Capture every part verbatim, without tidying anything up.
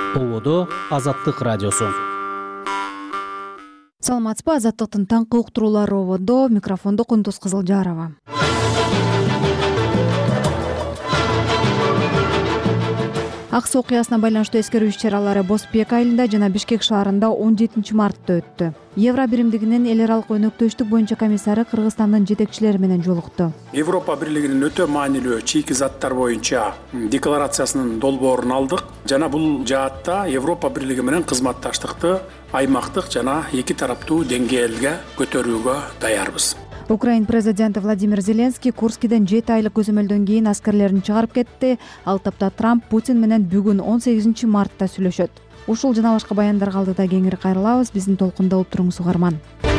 Улуудо Азаттык радиосу. Саламатсызбы, Азаттыктын таңкы уктуруулары ободо, микрофондо Кундуз Кызылжарова. Аксы окуясына байланыштуу эскерүү иш-чаралары Босбек айылында жана Бишкек шаарында он жетинчи мартта өттү. Евро биримдигинин эл аралык өнөктөштүк боюнча комиссары Кыргызстандын жетекчилери менен жолукту. Европа бирлигинин өтө маанилүү чийки заттар боюнча декларациясынын долбоорун алдык жана бул жаатта Европа бирлиги менен кызматташтыкты аймактык жана эки тараптуу деңгээлге көтөрүүгө даярбыз. Украин президенти Владимир Зеленский Курскиден жети айлык көзөмөлдөн кийин аскерлерин чыгарып кетти. Ал тапта Трамп Путин менен бүгүн он сегизинчи мартта сүйлөшөт. Ушул жана башка баяндарга алдыда кеңири кайрылабыз. Биздин толкунда болуп туруңуз угарман.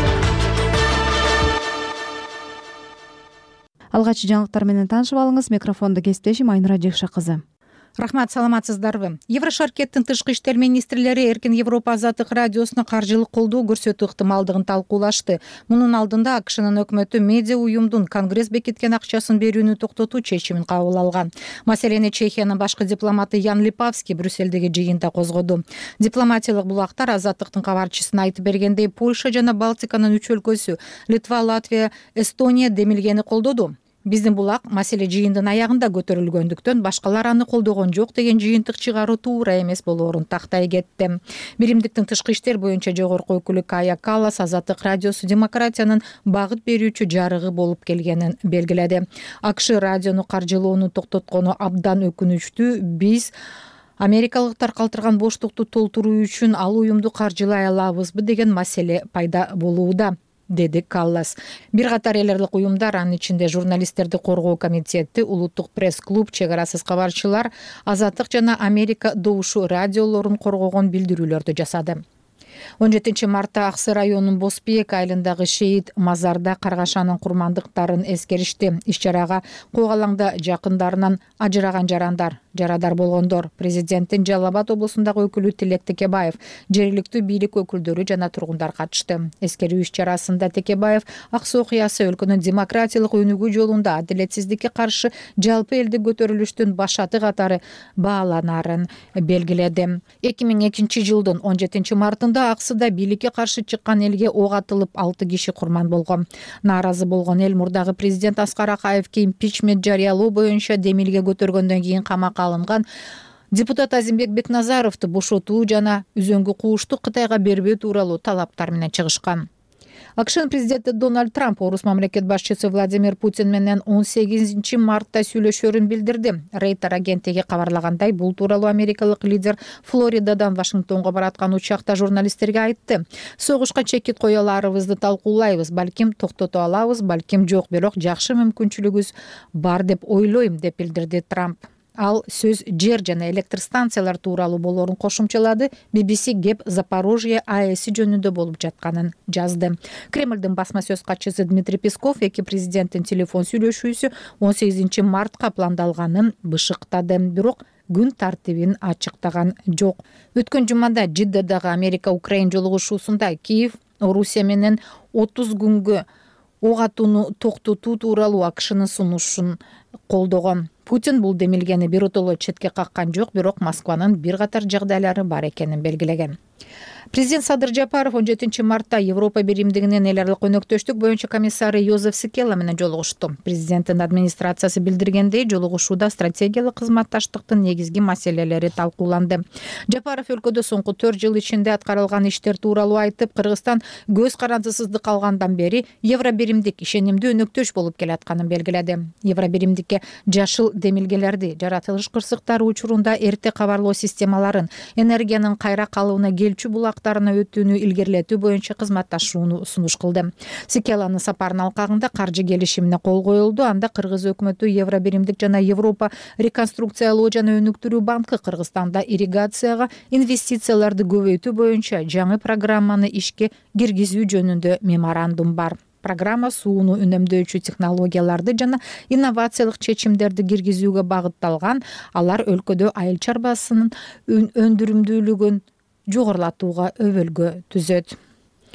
Алгач жаңылыктар менен таанышып алыңыз. Микрофондо кесиптешим Айнура Жекша кызы. Рахмат, саламатсыздарбы. Еврошаркеттин тышкы иштер министрлери Эркин Европа Азаттык радиосуна каржылык колдоо көрсөтүү ыктымалдыгын талкуулашты. Мунун алдында АКШнын өкмөтү медиа уюмдун Конгресс бекиткен акчасын берүүнү токтотуу чечимин кабыл алган. Маселени Чехиянын башкы дипломаты Ян Липавский Брюссельдеги жыйында козгоду. Дипломатиялык булактар Азаттыктын кабарчысына айтып бергендей, Польша жана Балтиканын үч өлкөсү Литва, Латвия, Эстония демилгени колдоду. Биздин булак маселе жыйындын аягында көтөрүлгөндүктөн башкалар аны колдогон жок деген жыйынтык чыгаруу туура эмес болоорун тактай кетти. Биримдиктин тышкы иштер боюнча жогорку өкүлү Кая Каллас Азаттык радиосу демократиянын багыт берүүчү жарыгы болуп келгенин белгиледи. АКШ радиону каржылоону токтоткону абдан өкүнүчтүү. Биз америкалыктар калтырган боштукту толтуруу үчүн ал уюмду каржылай алабызбы деген маселе пайда болууда, деди Каллас. Бир катар эл аралык уюмдар, анын ичинде журналисттерди коргоо комитети, улуттук пресс-клуб, чек арасыз кабарчылар Азаттык жана Америка добушу радиолорун коргогон билдирүүлөрдү жасады. он жетинчи мартта Аксы районунун Босбек айылындагы шейит мазарда Каргашанын курмандыктарын эскеришти. Иш-чарага Коогалаңда жакындарынан ажыраган жарандар, жарадар болгондор, президенттин Жалал Абад облусундагы өкүлү Тилек Текебаев, жергиликтүү бийлик өкүлдөрү жана тургундар катышты. Эскерүү иш-чарасында Текебаев Аксы окуясы өлкөнүн демократиялык өнүгүү жолунда адилетсиздикке каршы жалпы элдик көтөрүлүштүн башаты катары бааланарын белгиледи. эки миң экинчи жылдын он жетинчи мартында Аксыда бийликке каршы чыккан элге ок атылып алты киши курман болгон. Нааразы болгон эл мурдагы президент Аскар Акаевге импичмент жарыялоо боюнча демилге көтөргөндөн кийин камакка алынган депутат Азимбек Бекназаровду бошотуу жана үзөңгү куушту Кытайга бербөө тууралуу талаптар менен чыгышкан. АКШнын президенти Дональд Трамп орус мамлекет башчысы Владимир Путин менен он сегизинчи мартта сүйлөшөрүн билдирди. Рейтер агенттиги кабарлагандай, бул тууралуу америкалык лидер Флоридадан Вашингтонго бараткан учакта журналисттерге айтты. Согушка чекит кое аларыбызды талкуулайбыз, балким токтото алабыз, балким жок, бирок жакшы мүмкүнчүлүгүбүз бар деп ойлойм, деп билдирди Трамп. Ал сөз жер жана электр станциялар тууралуу болоорун кошумчалады. би би си кеп Запорожье АЭСи жөнүндө болуп жатканын жазды. Кремлдин басма сөз катчысы Дмитрий Песков эки президенттин телефон сүйлөшүүсү он сегизинчи мартка пландалганын бышыктады, бирок күн тартибин ачыктаган жок. Өткөн жумада Жиддадагы Америка-Украин жолугушуусунда Киев Орусия менен отуз күнгө ок атууну токтотуу тууралуу АКШнын сунушун колдогон. Путин бул демилгени биротоло четке каккан жок, бирок Москванын бир катар жагдайлары бар экенин белгилеген. Президент Садыр Жапаров он жетинчи мартта Европа биримдигинин эл аралык өнөктөштүк боюнча комиссары Йозеф Сикела менен жолугушту. Президенттин администрациясы билдиргендей, жолугушууда стратегиялык кызматташтыктын негизги маселелери талкууланды. Жапаров өлкөдө соңку төрт жыл ичинде аткарылган иштер тууралуу айтып, Кыргызстан көз карандысыздык алгандан бери евро биримдик ишенимдүү өнөктөш болуп келатканын белгиледи. Евро биримдикке жашыл демилгелерди, жаратылыш кырсыктары учурунда эрте кабарлоо системаларын, энергиянын кайра калыбына келчү булактарына өтүүнү илгерилетүү боюнча кызматташууну сунуш кылды. Сикеланын сапарынын алкагында каржы келишимине кол коюлду. Анда Кыргыз өкмөтү Евро биримдик жана Европа реконструкциялоо жана өнүктүрүү банкы Кыргызстанда ирригацияга инвестицияларды көбөйтүү боюнча жаңы программаны ишке киргизүү жөнүндө меморандум бар. Программа сууну үнөмдөөчү технологияларды жана инновациялык чечимдерди киргизүүгө багытталган. Алар өлкөдө айыл чарбасынын өндүрүмдүүлүгүн жогорулатууга өбөлгө түзөт.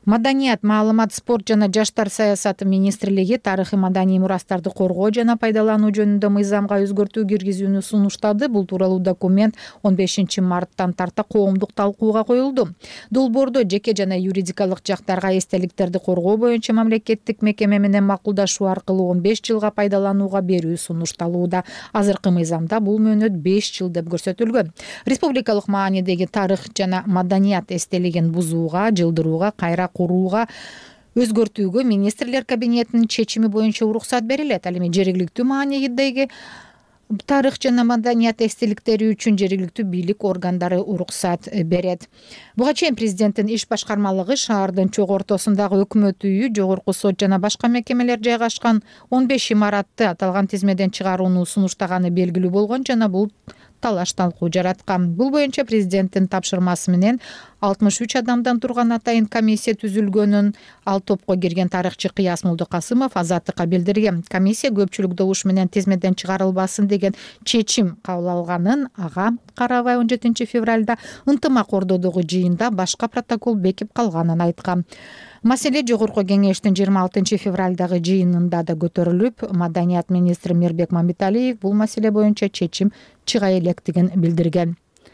Маданият, маалымат, спорт жана жаштар саясаты министрлиги тарыхый маданий мурастарды коргоо жана пайдалануу жөнүндө мыйзамга өзгөртүү киргизүүнү сунуштады. Бул тууралуу документ он бешинчи марттан тарта коомдук талкууга коюлду. Долбоордо жеке жана юридикалык жактарга эстеликтерди коргоо боюнча мамлекеттик мекеме менен макулдашуу аркылуу он беш жылга пайдаланууга берүү сунушталууда. Азыркы мыйзамда бул мөөнөт беш жыл деп көрсөтүлгөн. Республикалык маанидеги тарых жана маданият эстелигин бузууга, жылдырууга, кайра курууга, өзгөртүүгө министрлер кабинетинин чечими боюнча уруксат берилет. Ал эми жергиликтүү маанидеги тарых жана маданият эстеликтери үчүн жергиликтүү бийлик органдары уруксат берет. Буга чейин президенттин иш башкармалыгы шаардын чогуу ортосундагы өкмөт үйү, жогорку сот жана башка мекемелер жайгашкан он беш имаратты аталган тизмеден чыгарууну сунуштаганы белгилүү болгон жана бул талаш талкуу жараткан. Бул боюнча президенттин тапшырмасы менен алтымыш үч адамдан турган атайын комиссия түзүлгөнүн ал топко кирген тарыхчы Кыяс Молдокасымов Азаттыкка билдирген. Комиссия көпчүлүк добуш менен тизмеден чыгарылбасын деген чечим кабыл алганын, ага карабай он жетинчи февралда ынтымак ордодогу жыйында башка протокол бекип калганын айткан. Маселе жогорку кеңештин жыйырма алтынчы февралдагы жыйынында да көтөрүлүп, маданият министри Мирбек Мамбеталиев бул маселе боюнча чечим чыга электигин билдирген.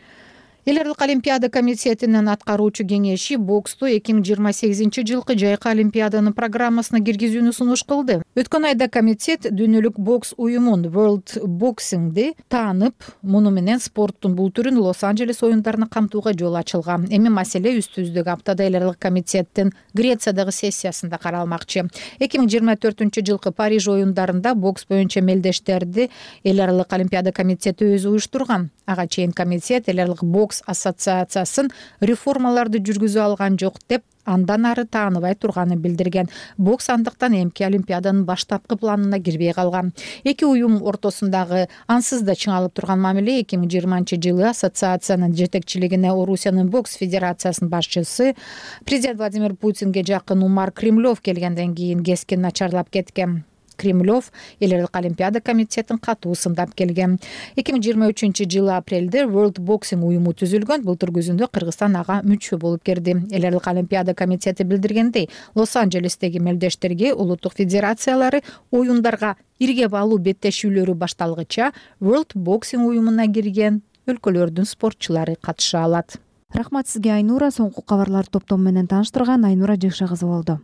Эл аралык олимпиада комитетинин аткаруучу кеңеши боксту эки миң жыйырма сегизинчи жылкы жайкы олимпиаданын программасына киргизүүнү сунуш кылды. Өткөн айда комитет дүйнөлүк бокс уюмун World Boxing'ди таанып, муну менен спорттун бул түрүн Лос-Анджелес оюндарына камтууга жол ачылган. Эми маселе үстүбүздөгү аптада эл аралык комитеттин Грециядагы сессиясында каралмакчы. эки миң жыйырма төртүнчү жылкы Париж оюндарында бокс боюнча мелдештерди эл аралык олимпиада комитети өзү уюштурган. Ага чейин комитет эл аралык бокс ассоциациясын реформаларды жүргүзө алган жок деп андан ары тааныбай турганын билдирген. Бокс андыктан эмки олимпиаданын баштапкы планына кирбей калган. Эки уюм ортосундагы ансыз да чыңалып турган мамиле эки миң жыйырманчы жылы ассоциациянын жетекчилигине Орусиянын бокс федерациясынын башчысы президент Владимир Путинге жакын Умар Кремлев келгенден кийин кескин начарлап кеткен. Кремлев эл аралык олимпиада комитетин катуу сындап келген. эки миң жыйырма үчүнчү жылы апрелде World Boxing уюму түзүлгөн. Былтыр күзүндө Кыргызстан ага мүчө болуп кирди. Эл аралык олимпиада комитети билдиргендей, Лос-Анджелестеги мелдештерге улуттук федерациялары оюндарга иргеп алуу беттешүүлөрү башталгыча World Boxing уюмуна кирген өлкөлөрдүн спортчулары катыша алат. Рахмат сизге, Айнура. Соңку кабарлар топтому менен тааныштырган Айнура Жекшагызы болду.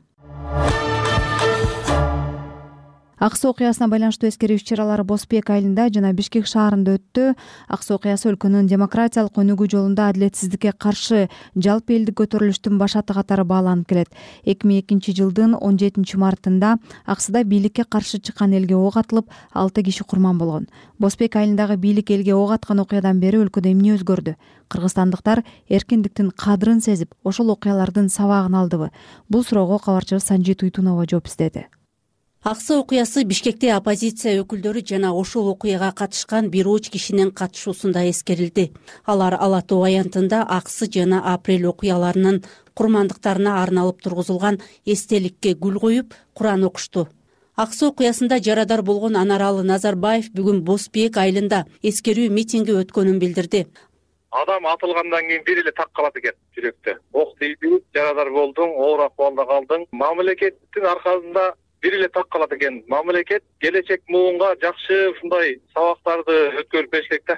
Ак Суу окуясына байланыштуу эскерүү иш-чаралары Босбек айылында жана Бишкек шаарында өттү. Ак Суу окуясы өлкөнүн демократиялык өнүгүү жолунда адилетсиздикке каршы жалпы элдик көтөрүлүштүн баш аты катары бааланып келет. эки миң экинчи жылдын он жетинчи мартында Аксыда бийликке каршы чыккан элге ок атылып, алты киши курман болгон. Босбек айылындагы бийлик элге ок аткан окуядан бери өлкөдө эмне өзгөрдү? Кыргызстандыктар эркиндиктин кадырын сезип, ошол окуялардын сабагын алдыбы? Бул суроого кабарчыбыз Санжит Уйтунова жооп издеди. Ак Суу окуясы Бишкекте оппозиция өкүлдөрү жана ошол окуяга катышкан бир уч кишинин катышуусунда эскерилди. Алар Ала Тоо аянтында Аксы жана Апрель окуяларынын курмандыктарына арналып тургузулган эстеликке гүл коюп, Куран окушту. Ак Суу окуясында жарадар болгон Анаралы Назарбаев бүгүн Босбек айылында эскерүү митинги өткөнүн билдирди. Адам атылгандан кийин бир эле так калат экен жүрөктө. Ок тийди, жарадар болдуң, оор акыбалда калдың. Мамлекеттин аркасында бир эле так калат экен. Мамлекет келечек муунга жакшы ушундай сабактарды өткөрүп бериш керек да.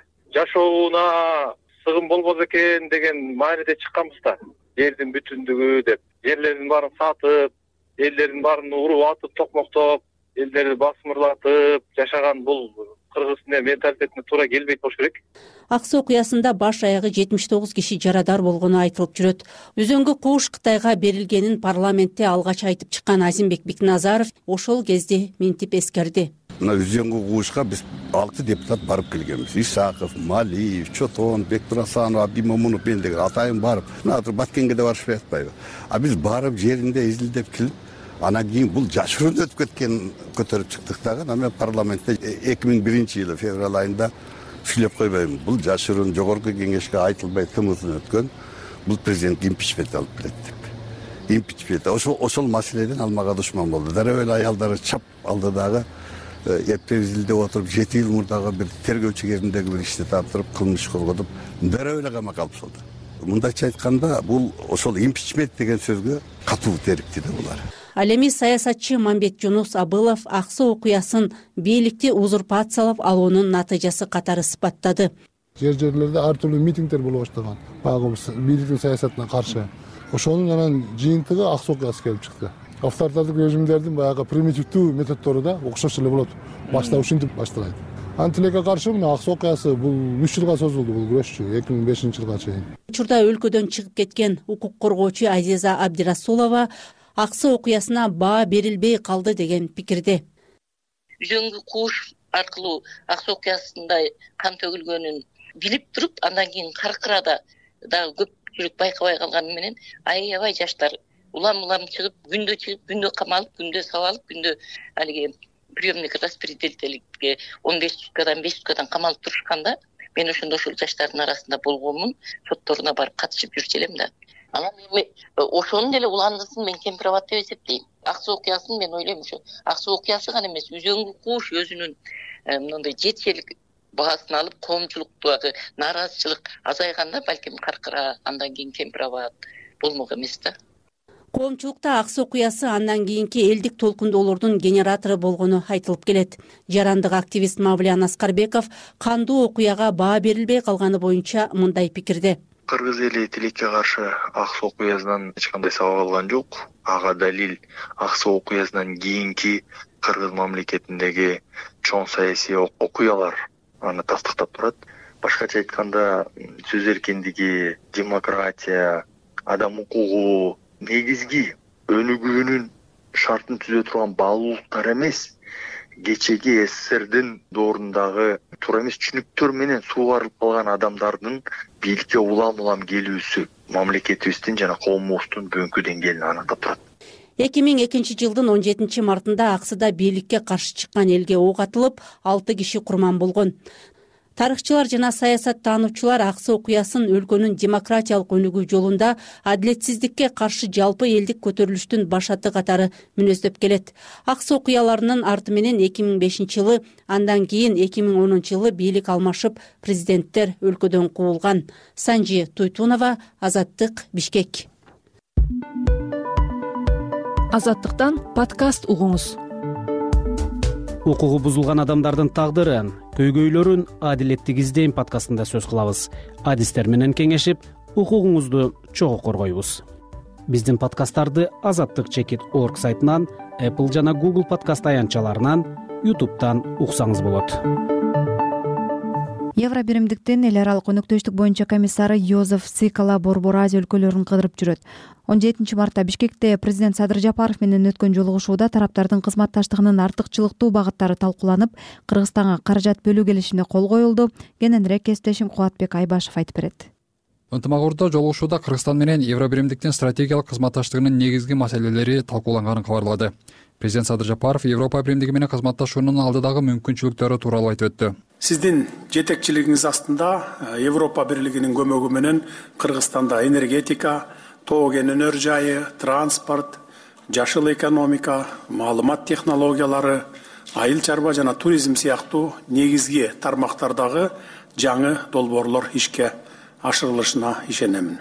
Жашооуна сыгым болбос экен деген мааниде чыкканбыз да. Жердин бүтүндүгү деп, жерлердин баарын сатып, элдердин баарын уруп атып, токмоктоп, элдерди басмырлатып жашаган бул кыргыздын менталитетине туура келбейт болуш керек. Ак Суу окуясында баш аягы жетимиш тогуз киши жарадар болгону айтылып жүрөт. Өзөнгө кууш Кытайга берилгенин парламентте алгач айтып чыккан Азимбек Бекназаров ошол кезде мынтип эскерди. Мына Үзөнгө куушка биз алты депутат барып келгенбиз. Исаков, Малиев, Чотон, Бектурасанов, Абдимомунов мен деген атайын барып, азыр Баткенге да барышпай атпайбы. А биз барып жеринде изилдеп келип, анан кийин бул жашыруун өтүп кеткен көтөрүп чыктык дагы. Анан парламентте эки миң биринчи жылы февраль айында сүйлөп койбойм. Бул жашыруун жогорку кеңешке айтылбай тымызын өткөн. Бул президент импичмент алып келет деп. Импичмент. Ошол ошол маселеден алмага душман болду. Дароо эле аялдары чап алды дагы. Эптеп изилдеп отуруп, жети жыл мурдагы бир тергөөчү кезиндеги бир ишти таптырып, кылмыш козготуп, дароо эле камакка алып салды. мындайча айтканда бул ошол импичмент деген сөзгө катуу териптий да булар. Ал эми саясатчы Мамбет Жунус Абылов ак суу окуясын бийликти узурпациялап алуунун натыйжасы катары сыпаттады. Жер жерлерде ар түрдүү митингдер боло баштаган. Баягы бийликтин саясатына каршы. Ошонун анан жыйынтыгы ак суу окуясы келип чыкты. Авторитардык режимдердин баягы примитивдүү методдору да окшош эле болот. Башта ушинтип башталат. Анан тилекке каршы мына ак суу окуясы бул үч жылга созулду бул күрөшчү эки миң бешинчи жылга чейин. Учурда өлкөдөн чыгып кеткен укук коргоочу Азиза Абдирасулова ак суу окуясына баа берилбей калды деген пикирде. Үзөңгү кууш аркылуу ак суу окуясында кан төгүлгөнүн билип туруп, андан кийин каркырада дагы көпчүлүк байкабай калганы менен аябай жаштар улам-улам чыгып, күндө чыгып, күндө камалып, күндө сабалып, күндө алиги приемник распределителге он беш суткадан беш суткадан камалып турушканда, мен ошондо ошол жаштардын арасында болгонмун, сотторуна барып катышып жүрчү элем да. Анан эми ошонун деле уландысын мен кемпирабад деп эсептейм. Ак суу окуясын мен ойлойм ушу ак суу окуясы гана эмес, үзөңгү кууш өзүнүн мындай жетишелик баасын алып, коомчулуктагы нааразычылык азайганда балким Каркыра, андан кийин Кемпирабад болмок эмес да. Коомчулукта ак суу окуясы андан кийинки элдик толкундоолордун генератору болгону айтылып келет. Жарандык активист Мавлян Аскарбеков кандуу окуяга баа берилбей калганы боюнча мындай пикирде. Кыргыз эли тилекке каршы ак суу окуясынан эч кандай сабак алган жок. Ага далил ак суу окуясынан кийинки Кыргыз мамлекетиндеги чоң саясий окуялар аны тастыктап турат. Башкача айтканда, сөз эркиндиги, демократия, адам укугу негизги өнүгүүнүн шартын түзө турган баалуулуктар эмес, кечеги СССРдин доорундагы туура эмес түшүнүктөр менен суугарылып калган адамдардын бийликке улам-улам келүүсү мамлекетибиздин жана коомубуздун бүгүнкү деңгээлин аныктап турат. эки миң экинчи жылдын он жетинчи мартында Аксыда бийликке каршы чыккан элге ок атылып, алты киши курман болгон. Тарыхчылар жана саясаттануучулар ак суу окуясын өлкөнүн демократиялык өнүгүү жолунда адилетсиздикке каршы жалпы элдик көтөрүлүштүн башаты катары мүнөздөп келет. Ак суу окуяларынын арты менен эки миң бешинчи жылы, андан кийин эки миң онунчу жылы бийлик алмашып, президенттер өлкөдөн кубулган. Санжи Туйтунова, Азаттык, Бишкек. Азаттыктан подкаст угуңуз. Укугу бузулган адамдардын тагдыры, көйгөйлөрүн адилеттик издейм подкастында сөз кылабыз. Адистер менен кеңешип, укугуңузду чогуу коргойбуз. Биздин подкасттарды азаттык чекит точка орг сайтынан, Apple жана Google подкаст аянтчаларынан, YouTube'дан уксаңыз болот. Евро биримдиктин эл аралык өнөктөштүк боюнча комиссары Йозеф Цикала Борбор Азия өлкөлөрүн кыдырып жүрөт. он жетинчи мартта Бишкекте президент Садыр Жапаров менен өткөн жолугушууда тараптардын кызматташтыгынын артыкчылыктуу багыттары талкууланып, Кыргызстанга каражат бөлүү келишимине кол коюлду. Кененирээк кесиптешим Кубатбек Айбашев айтып берет. Ынтымак жолугушууда Кыргызстан менен Евро биримдиктин стратегиялык кызматташтыгынын негизги маселелери талкууланганын кабарлады. Президент Садыр Жапаров Европа биримдиги менен кызматташуунун алдыдагы мүмкүнчүлүктөрү тууралуу айтып өттү. Сиздин жетекчилигиңиз астында Европа бирлигинин көмөгү менен Кыргызстанда энергетика, тоо кен өнөр жайы, транспорт, жашыл экономика, маалымат технологиялары, айыл чарба жана туризм сыяктуу негизги тармактардагы жаңы долбоорлор ишке ашырылышына ишенемин.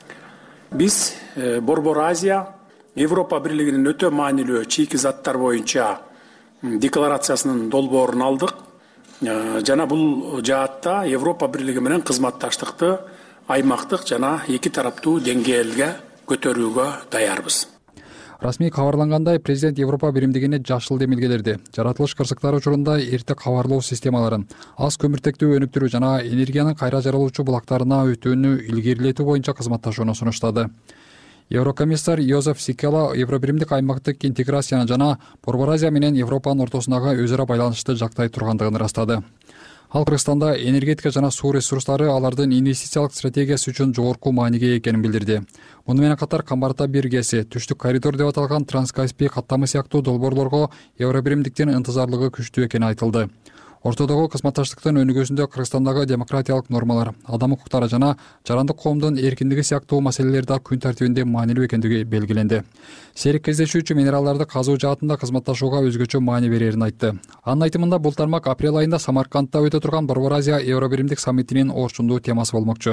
Биз Борбор Азия Европа бирлигинин өтө маанилүү чийки заттар боюнча декларациясынын долбоорун алдык. Жана бул жаатта Европа бирлиги менен кызматташтыкты аймактык жана эки тараптуу деңгээлге көтөрүүгө даярбыз. Расмий кабарлангандай, президент Европа биримдигине жашыл демилгелерди, жаратылыш кырсыктары учурунда эрте кабарлоо системаларын, аз көмүртектүү өнүктүрүү жана энергиянын кайра жаралуучу булактарына өтүүнү илгерилетүү боюнча кызматташууну сунуштады. Еврокомиссар Йозеф Цикала Евро биримдик аймактык интеграцияны жана Борбор Азия менен Европанын ортосундагы өз ара байланышты жактай тургандыгын ырастады. Ал Кыргызстанда энергетика жана суу ресурстары алардын инвестициялык стратегиясы үчүн жогорку мааниге экенин билдирди. Муну менен катар Камбарта биргеси, Түштүк коридор деп аталган Транскаспий каттамы сыяктуу долбоорлорго Евро биримдиктин ынтызарлыгы күчтүү экени айтылды. Ортодогу кызматташтыктын өнүгүүсүндө Кыргызстандагы демократиялык нормалар, адам укуктары жана жарандык коомдун эркиндиги сыяктуу маселелер да күн тартибинде маанилүү экендиги белгиленди. Серик кездешүүчү минералдарды казуу жаатында кызматташууга өзгөчө маани берерин айтты. Анын айтымында бул тармак апрель айында Самаркандта өтө турган Борбор Азия Евро биримдик саммитинин орчундуу темасы болмокчу.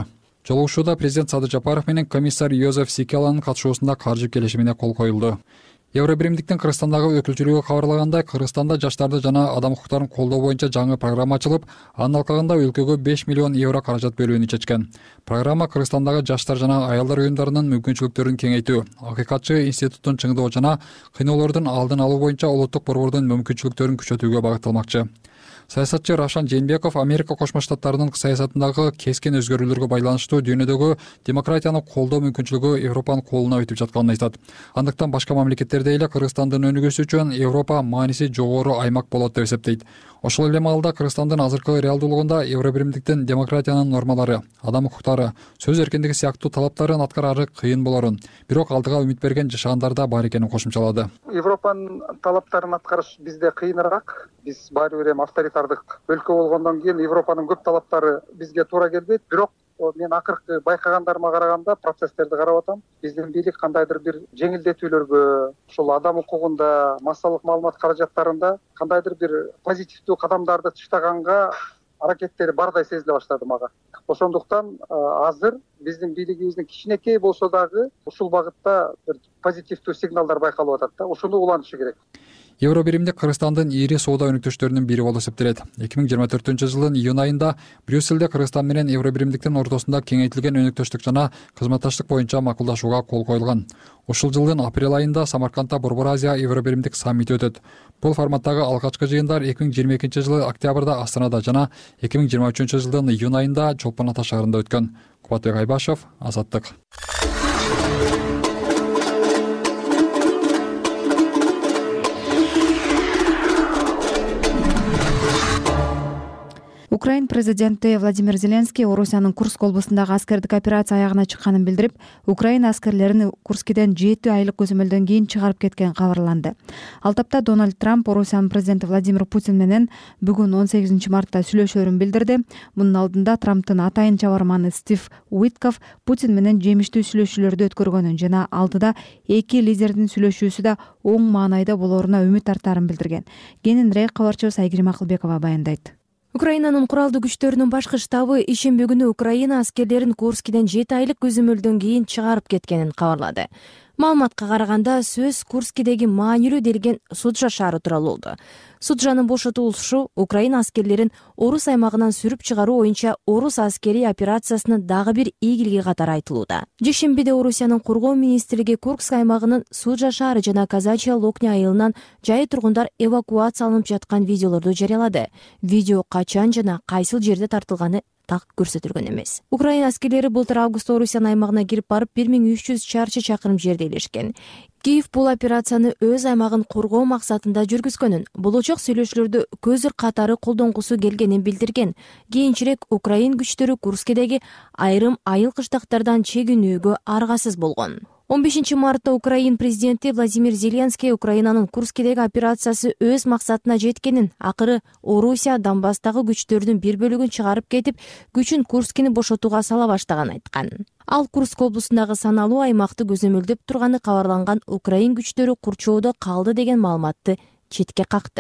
Жолугушууда президент Садыр Жапаров менен комиссар Йозеф Сикеланын катышуусунда каржы келишимине кол коюлду. Евро биримдиктин Кыргызстандагы өкүлчүлүгү кабарлагандай, Кыргызстанда жаштарды жана адам укуктарын колдоо боюнча жаңы программа ачылып, анын алкагында өлкөгө беш миллион евро каражат бөлүүнү чечкен. Программа Кыргызстандагы жаштар жана аялдар уюмдарынын мүмкүнчүлүктөрүн кеңейтүү, акыйкатчы институттун чыңдоо жана кыйноолордун алдын алуу боюнча улуттук борбордун мүмкүнчүлүктөрүн күчөтүүгө багытталмакчы. Саясатчы Равшан Жээнбеков Америка Кошмо Штаттарынын саясатындагы кескин өзгөрүүлөргө байланыштуу дүйнөдөгү демократияны колдоо мүмкүнчүлүгү Европанын колуна өтүп жатканын айтат. Андыктан башка мамлекеттерде эле Кыргызстандын өнүгүүсү үчүн Европа мааниси жогору аймак болот деп эсептейт. Ошол эле маалда Кыргызстандын азыркы реалдуулугунда Евро биримдиктин демократиянын нормалары, адам укуктары, сөз эркиндиги сыяктуу талаптарын аткарары кыйын болорун, бирок алдыга үмүт берген жашагандар да бар экенин кошумчалады. Европанын талаптарын аткарыш бизде кыйыныраак. Биз баары бир эми авторитардык өлкө болгондон кийин Европанын көп талаптары бизге туура келбейт. Бирок мен акыркы байкагандарыма караганда, процесстерди карап атам, биздин бийлик кандайдыр бир жеңилдетүүлөргө, ушул адам укугунда, массалык маалымат каражаттарында кандайдыр бир позитивдүү кадамдарды таштаганга аракеттери бардай сезиле баштады мага. Ошондуктан азыр биздин бийлигибиздин кичинекей болсо дагы ушул багытта бир позитивдүү сигналдар байкалып атат да. Ушуну улантышы керек. Евро биримдик Кыргызстандын ири соода өнүктөштөрүнүн бири болуп эсептелет. эки миң жыйырма төртүнчү жылдын июнь айында Брюссельде Кыргызстан менен Евро биримдиктин ортосунда кеңейтилген өнүктөштүк жана кызматташтык боюнча макулдашууга кол коюлган. Ушул жылдын апрель айында Самаркандда Борбор Азия Евро биримдик саммити өтөт. Бул форматтагы алгачкы жыйындар эки миң жыйырма экинчи жылы октябрда Астанада жана эки миң жыйырма үчүнчү жылдын июнь айында Чолпон Ата шаарында өткөн. Кубатбек Айбашев, Азаттык. Украин президенти Владимир Зеленский Орусиянын Курск облусундагы аскердик операция аягына чыкканын билдирип, Украина аскерлерин Курскиден жети айлык көзөмөлдөн кийин чыгарып кеткени кабарланды. Ал тапта Дональд Трамп Орусиянын президенти Владимир Путин менен бүгүн он сегизинчи мартта сүйлөшөөрүн билдирди. Мунун алдында Трамптын атайын чабарманы Стив Уитков Путин менен жемиштүү сүйлөшүүлөрдү өткөргөнүн жана алдыда эки лидердин сүйлөшүүсү да оң маанайда болооруна үмүт артаарын билдирген. Кененирээк кабарчыбыз Айгерим Акылбекова баяндайт. Украинанын куралдуу күчтөрүнүн башкы штабы ишемби күнү Украина аскерлерин Курскиден жети айлык көзөмөлдөн кийин чыгарып кеткенин кабарлады. Маалыматка караганда сөз Курскидеги маанилүү делген Суджа шаары тууралуу болду. Суджанын бошотулушу Украина аскерлерин Орус аймагынан сүрүп чыгаруу боюнча Орус аскерий операциясынын дагы бир ийгилиги катары айтылууда. Жешембиде Орусиянын коргоо министрлиги Курск аймагынын Суджа шаары жана Казачья Локня айылынан жай тургундар эвакуацияланып жаткан видеолорду жарыялады. Видео качан жана кайсыл жерде тартылганы так көрсөтүлгөн эмес. Украина аскерлери былтыр августта Орусиянын аймагына кирип барып бир миң үч жүз чарчы чакырым жерде элешкен. Киев бул операцияны өз аймагын коргоо максатында жүргүзгөнүн, болочок сүйлөшүүлөрдө көзүр катары колдонгусу келгенин билдирген. Кийинчерээк Украин күчтөрү Курскидеги айрым айыл кыштактардан чегинүүгө аргасыз болгон. он бешинчи мартта Украин президенти Владимир Зеленский Украинанын Курскидеги операциясы өз максатына жеткенин, акыры Орусия Донбасстагы күчтөрдүн бир бөлүгүн чыгарып кетип, күчүн Курскини бошотууга сала баштаганын айткан. Ал Курск облусундагы саналуу аймакты көзөмөлдөп турганы кабарланган Украин күчтөрү курчоодо калды деген маалыматты четке какты.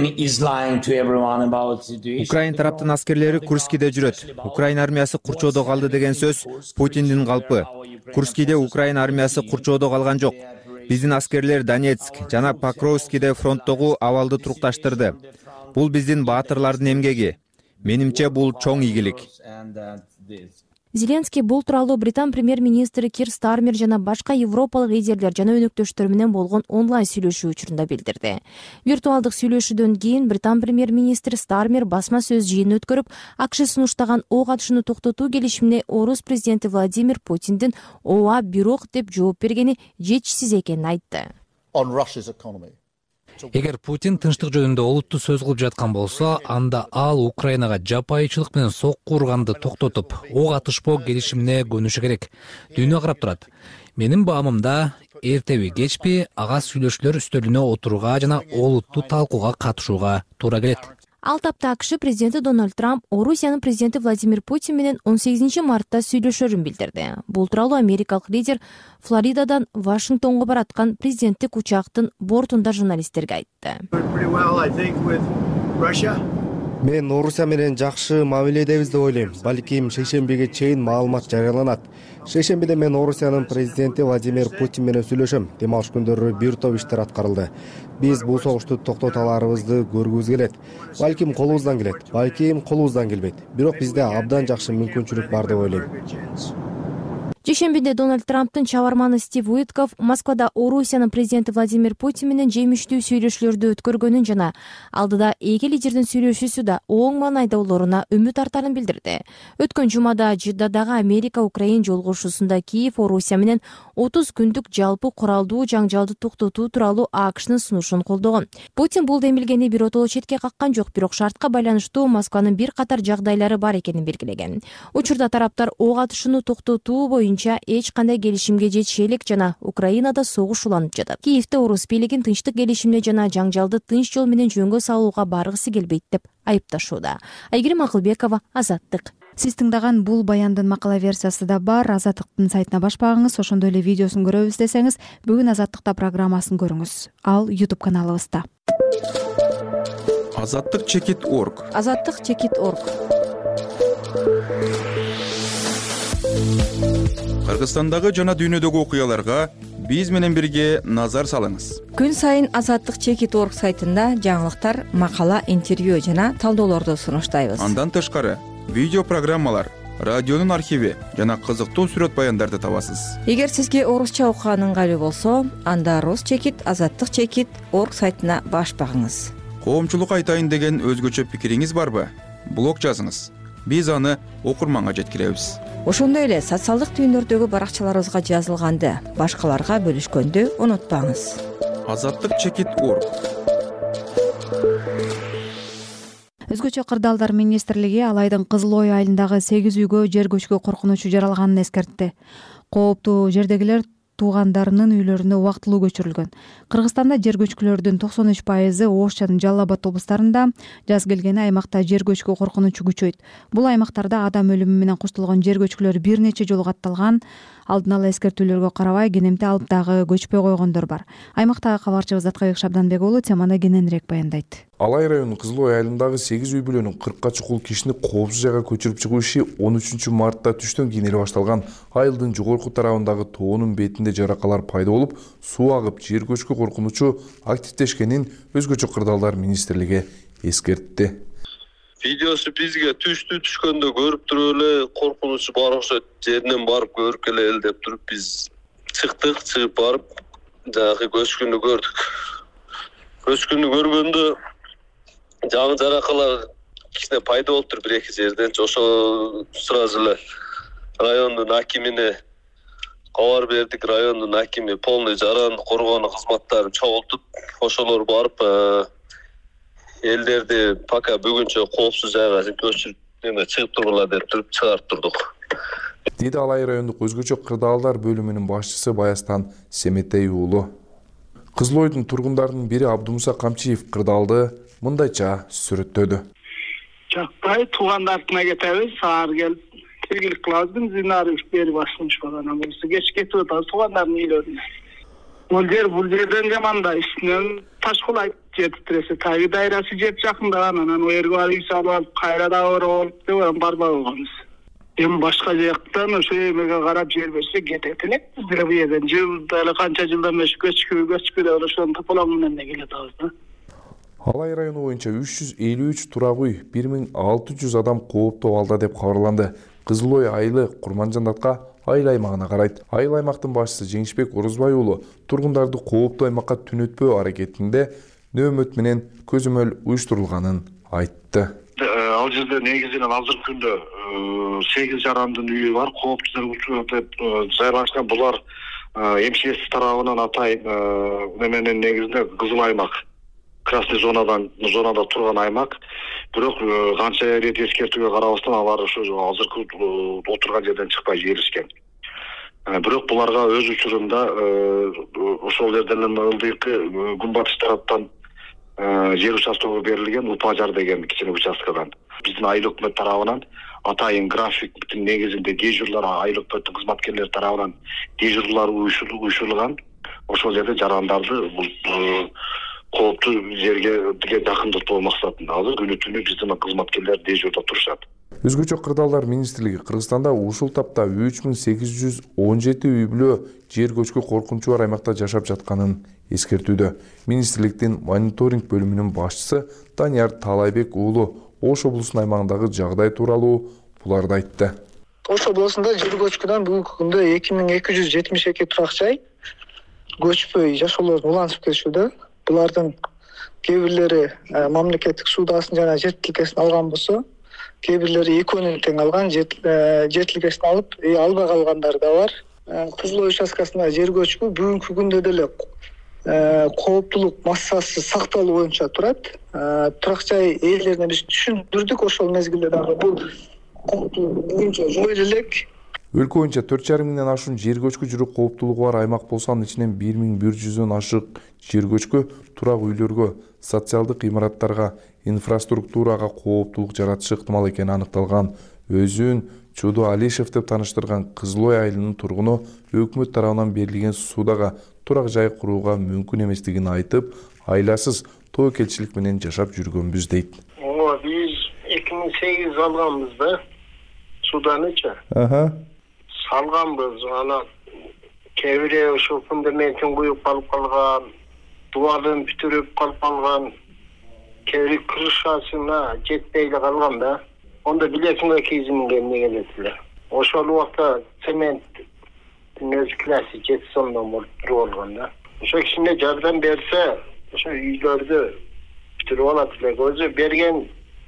Украин тараптын аскерлери Курскиде жүрөт. Украин армиясы курчоодо калды деген сөз Путиндин калпы. Курскиде Украин армиясы курчоодо калган жок. Биздин аскерлер Донецк жана Покровскиде фронттогу абалды турукташтырды. Бул биздин баатырлардын эмгеги. Менимче бул чоң ийгилик. Зеленский бул тууралуу Британ премьер-министри Кир Стармер жана башка европалык лидерлер жана өнөктөштөр менен болгон онлайн сүйлөшүү учурунда билдирди. Виртуалдык сүйлөшүүдөн кийин Британ премьер-министри Стармер басма сөз жыйынын өткөрүп, АКШ сунуштаган ок атышууну токтотуу келишимине Орус президенти Владимир Путиндин ооба бирок деп жооп бергени жетишсиз экенин айтты. Эгер Путин тынчтык жөнүндө олуттуу сөз кылып жаткан болсо, анда ал Украинага жапайычылык менен сокку урганды токтотуп, ок атышпоо келишимине көнүшү керек. Дүйнө карап турат. Менин баамымда эртеби кечпи ага сүйлөшүүлөр үстөлүнө отурууга жана олуттуу талкууга катышууга туура келет. Ал тапта АКШ президенти Дональд Трамп Орусиянын президенти Владимир Путин менен он сегизинчи мартта сүйлөшөрүн билдирди. Бул тууралуу америкалык лидер Флоридадан Вашингтонго бараткан президенттик учактын бортунда журналисттерге айтты. мен Орусия менен жакшы мамиледебиз деп ойлойм. Балким шейшембиге чейин маалымат жарыяланат. Шейшембиде мен Орусиянын президенти Владимир Путин менен сүйлөшөм. Дем алыш күндөрү бир топ иштер аткарылды. Биз бул согушту токтоталарыбызды көргүбүз келет. Балким колубуздан келет, балким колубуздан келбейт. Бирок бизде абдан жакшы мүмкүнчүлүк бар деп ойлойм. Жешембиде Дональд Трамптын чабарманы Стив Уитков Москвада Орусиянын президенти Владимир Путин менен жемиштүү сүйлөшүүлөрдү өткөргөнүн жана алдыда эки лидердин сүйлөшүүсү да оң маанайда болоруна үмүт артарын билдирди. Өткөн жумада Жиддадагы Америка-Украин жолугушуусунда Киев Орусия менен отуз күндүк жалпы куралдуу жаңжалды токтотуу тууралуу АКШнын сунушун колдогон. Путин бул демилгени биротоло четке каккан жок, бирок шартка байланыштуу Москванын бир катар жагдайлары бар экенин белгилеген. Учурда тараптар ок атышууну токтотуу боюнча эч кандай келишимге жетише элек жана Украинада согуш уланып жатат. Киевде орус бийлигин тынчтык келишимине жана жаңжалды тынч жол менен жөнгө салууга баргысы келбейт деп айыпташууда. Айгерим Акылбекова, Азаттык. Сиз тыңдаган бул баяндын макала версиясы да бар. Азаттыктын сайтына баш багыңыз, ошондой эле видеосун көрөбүз десеңиз, бүгүн Азаттыкта программасын көрүңүз. Ал YouTube каналыбызда. Азаттык чекит точка орг. Азаттык чекит точка орг. Кыргызстандагы жана дүйнөдөгү окуяларга биз менен бирге назар салыңыз. Күн сайын Азаттык чекит точка орг сайтында жаңылыктар, макала, интервью жана талдоолорду сунуштайбыз. Андан тышкары видео программалар, радионун архиви жана кызыктуу сүрөт баяндарды табасыз. Эгер сизге орусча окуган ыңгайлуу болсо, анда Рус чекит Азаттык чекит точка орг сайтына баш багыңыз. Коомчулук айтайын деген өзгөчө пикириңиз барбы? Блог жазыңыз. Биз аны окурманга жеткиребиз. Ошондой эле социалдык түйүндөрдөгү баракчаларыбызга жазылганды башкаларга бөлүшкөндү унутпаңыз. Азаттык чекит точка орг. Өзгөчө кырдаалдар министрлиги ал айдын Кызыл Ой айылындагы сегиз үйгө жер көчкү коркунучу жаралганын эскертти. Кооптуу жердегилер туугандарынын үйлөрүнө убактылуу көчүрүлгөн. Кыргызстанда жер көчкүлөрдүн токсон үч пайызы Ош жана Жалал Абад облустарында, жаз келгени аймакта жер көчкү коркунучу күчөйт. Бул аймактарда адам өлүмү менен коштолгон жер көчкүлөр бир нече жолу катталган. Алдын ала эскертүүлөргө карабай, кенемте алып дагы көчпөй койгондор бар. Аймактагы кабарчыбыз Аткабек Шабданбек уулу теманы кененирээк баяндайт. Алай районунун Кызыл Ой айылындагы сегиз үй бүлөнүн кыркка чукул кишини коопсуз жайга көчүрүп чыгуу иши он үчүнчү мартта түштөн кийин эле башталган. Айылдын жогорку тарабындагы тоонун бетинде жаракалар пайда болуп, суу агып, жер көчкү коркунучу активдешкенин өзгөчө кырдаалдар министрлиги эскертти. Видеосу бизге түштү, түшкөндө көрүп туруп эле коркунучу бар окшойт. Жеринен барып көрүп келели деп туруп биз чыктык, чыгып барып жанагы көчкүнү көрдүк. Көчкүнү көргөндө жаңы жаракалар кичине пайда болуптур бир эки жерден. Ошо сразу эле райондун акимине кабар бердик. Райондун акими полный жараны коргоонун кызматтарын чогултуп, ошолор барып элдерди пока бүгүнчө коопсуз жайга көчүрүп эме чыгып тургула деп туруп чыгарып турдук. Деди Алай райондук өзгөчө кырдаалдар бөлүмүнүн башчысы Баястан Семетей уулу. Кызыл Ойдун тургундарынын бири Абдумуса Камчиев кырдаалды мындайча сүрөттөдү. Жакпай туугандардына кетебиз, саар келип киргилик кылабыз, бензинары берип башташпаган болсо кеч кетип атабыз туугандардын үйлөрүнө. Бул жер бул жерден жаманда, үстүнөн таш кулайт жетип турса, таги дайрасы жеп жакындаган, анан о жерге барып үй салып алып, кайра да болуп деп барбай койгонбуз. Эми башка жактан ошо эмеге карап жер берсе кетет элек. Биз деле бу жерден жылда эле канча жылдан бери көчкү көчкү деп ошону тополоң менен эле келет атабыз. Алай району боюнча үч жүз элүү үч турак үй, бир миң алты жүз адам кооптуу абалда деп кабарланды. Кызыл Ой айылы Курманжандатка айыл аймагына карайт. Айыл аймактын башчысы Жеңишбек Орозбай уулу тургундарды кооптуу аймакка түнөтпөө аракетинде нөөмөт менен көзөмөл уюштурулганын айтты. Ал жерде негизинен азыркы күндө сегиз жарандын үйү бар, кооптуу деп жайлашкан. Булар МЧС тарабынан атайын неменен негизинде кызыл аймак, красный зонадан зонада турган аймак. Бирок канча рет эскертүүгө карабастан алар ошо азыркы отурган жерден чыкпай жиберишкен. Бирок буларга өз учурунда ошол жерден ылдыйкы күнбатыш тараптан жер участогу берилген Упажар деген кичине участкадан. Биздин айыл өкмөт тарабынан атайын графиктин негизинде дежурлар, айыл өкмөттүн кызматкерлери тарабынан дежурлар уюшулган. Ошол жерде жарандарды кооптуу жерге жакындатуу максатында азыр күнү түнү биздин кызматкерлер дежурда турушат. Өзгөчө кырдаалдар министрлиги Кыргызстанда ушул тапта үч миң сегиз жүз он жети үй бүлө жер көчкү коркунучу бар аймакта жашап жатканын эскертүүдө. Министрликтин мониторинг бөлүмүнүн башчысы Данияр Таалайбек уулу Ош облусунун аймагындагы жагдай тууралуу буларды айтты. Ош облусунда жер көчкүдөн бүгүнкү күндө эки миң эки жүз жетимиш эки турак жай көчпөй жашоолорун улантып келишүүдө. Булардын кээ бирлери мамлекеттик суудасын жана жер тилкесин алган болсо, кээ бирлери экөөнүн тең алган, жер тилкесин алып, албай калгандар да бар. Кызыл Ой участкасында жер көчкү бүгүнкү күндө деле кооптулук массасы сакталуу боюнча турат. Турак жай ээлерине биз түшүндүрдүк, ошол мезгилде дагы бул кооптулук бүгүнчө жок элек. Өлкө боюнча төрт жарым миңден ашуун жер көчкү жүрүү кооптулугу бар аймак болсо, анын ичинен бир миң бир жүздөн ашык жер көчкү турак үйлөргө, социалдык имараттарга, инфраструктурага кооптулук жаратышы ыктымал экени аныкталган. Өзүн Чуду Алишев деп тааныштырган Кызыл Ой айылынын тургуну өкмөт тарабынан берилген суудага турак жай курууга мүмкүн эместигин айтып, айласыз тоокелчилик менен жашап жүргөнбүз дейт. Ооба, биз эки миң сегиз алганбыз да, суданычы. Аха. Салганбыз, ана кээ бири ошол фундаментин куюп калып калган, дубалын бүтүрүп калып калган, кээ бири крышасына жетпей эле калган да. Онда билесиңер эки жүз миңге эмне келет эле. Ошол убакта цементтин өз классы жети сомдон болуп туруп алган да. Ошо кичине жардам берсе, ошо үйлөрдү бүтүрүп алат эле. Өзү берген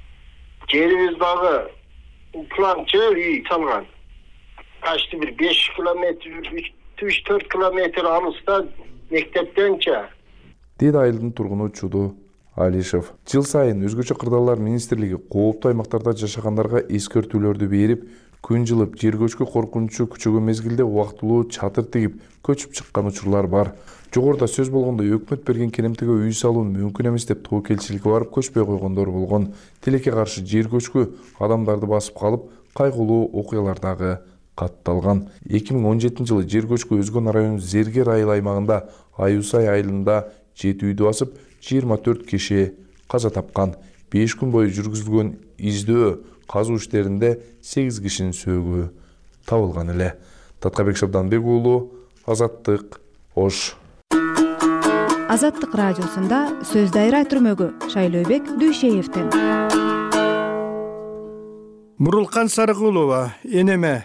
жерибиз дагы планчы үй салган. Почти бир беш километр, үч төрт километр алыста мектептенчи. Дейт айылдын тургуну Чуду Алишев. Жыл сайын өзгөчө кырдаалдар министрлиги кооптуу аймактарда жашагандарга эскертүүлөрдү берип, күн жылып жер көчкү коркунучу күчөгөн мезгилде убактылуу чатыр тигип көчүп чыккан учурлар бар. Жогоруда сөз болгондой, өкмөт берген керемтиге үй салуу мүмкүн эмес деп тоокелчиликке барып көчпөй койгондор болгон. Тилекке каршы жер көчкү адамдарды басып калып, кайгылуу окуялар дагы катталган. эки миң он жетинчи жылы жер көчкү Өзгөн районунун Зергер айыл аймагында Аюсай айылында жети үйдү басып, жыйырма төрт киши каза тапкан. беш күн бою жүргүзүлгөн издөө казуу иштеринде сегиз кишинин сөөгү табылган эле. Таткабек Шабданбек уулу, Азаттык, Ош. Азаттык радиосунда сөз дайра түрмөгү Шайлообек Дүйшеевден. Мурулкан Сарыкулова, энеме.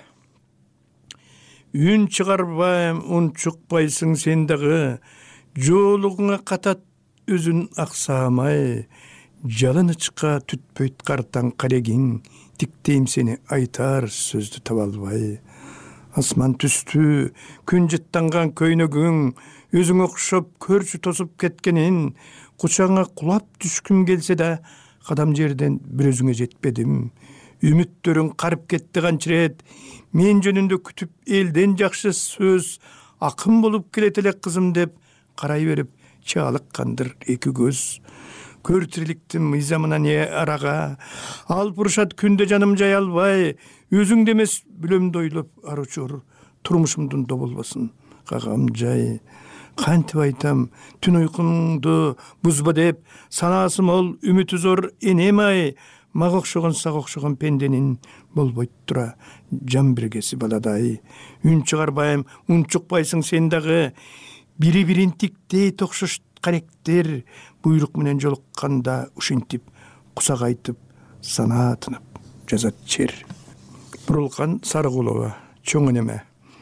Үн чыгарбайм, ун чукпайсың сен дагы, жоолугуңа катат өзүн аксамай, жалынычка түтпөйт картаң карегиң, тиктейм сени айтар сөздү таба албай. Асман түстү, күн жыттанган көйнөгүң, өзүң окшоп көрчү тосуп кеткенин, кучаңа кулап түшкүм келсе да, кадам жерден бир өзүңө жетпедим. Үмүттөрүң карып кетти канчырет, мен жөнүндө күтүп элден жакшы сөз, акын болуп келет эле кызым деп карай берип чаалыккандыр эки көз. Көр тириликтин мыйзамына не арага, алып урушат күндө жаным жай албай, өзүңдө эмес бүлөмдү ойлоп аручур, турмушумдун доболбосун кагам жай. Кантип айтам, түн уйкуңду бузба деп, санаасы мол, үмүтү зор энем ай, мага окшогон сага окшогон пенденин болбойт тура жан биргеси баладай. Үн чыгарбайм, ун чукпайсың сен дагы, бири-бирин тиктей токшош каректер, буйрук менен жолукканда ушинтип кусак айтып, санаа тынып жазат чер. Мурулкан Сарыкулова, чоң энеме.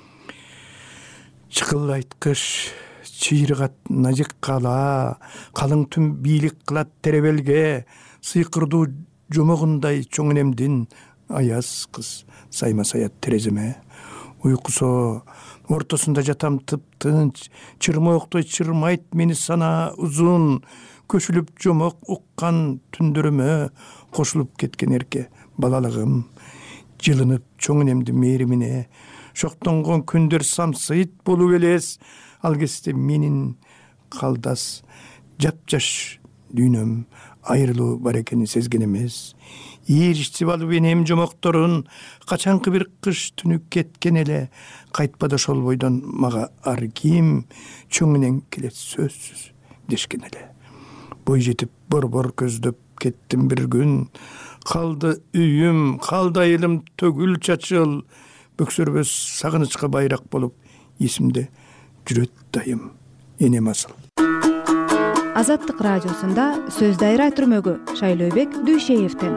Чыкылайткыч чыйрыгат назик кала, калың түн бийлик кылат теребелге, сыйкырдуу жомогундай чоң энемдин аяз кыз сайма саят тереземе. Уйкусо ортосунда жатам тып-тынч, чырмооктой чырмайт мени сана узун, көшүлүп жомок уккан түндөрүмө кошулуп кеткен эрке балалыгым. Жылынып чоң энемдин мээримине, шоктонгон күндөр самсыйт болуп элес, ал кезде менин калдас жапжаш дүйнөм айрылуу бар экенин сезген эмес. Ийричтип алып энем жомокторун, качанкы бир кыш түнү кеткен эле, кайтпады ошол бойдон мага ар ким, чоң энең келет сөзсүз дешкен эле. бой жетип борбор көздөп кеттим бир күн. Калды үйүм, калды айылым төгүл чачыл, бөксөрбөс сагынычка байрак болуп эсимде жүрөт дайым энем асыл. Азаттык радиосунда сөз дайра түрмөгү Шайлообек Дүйшеевден.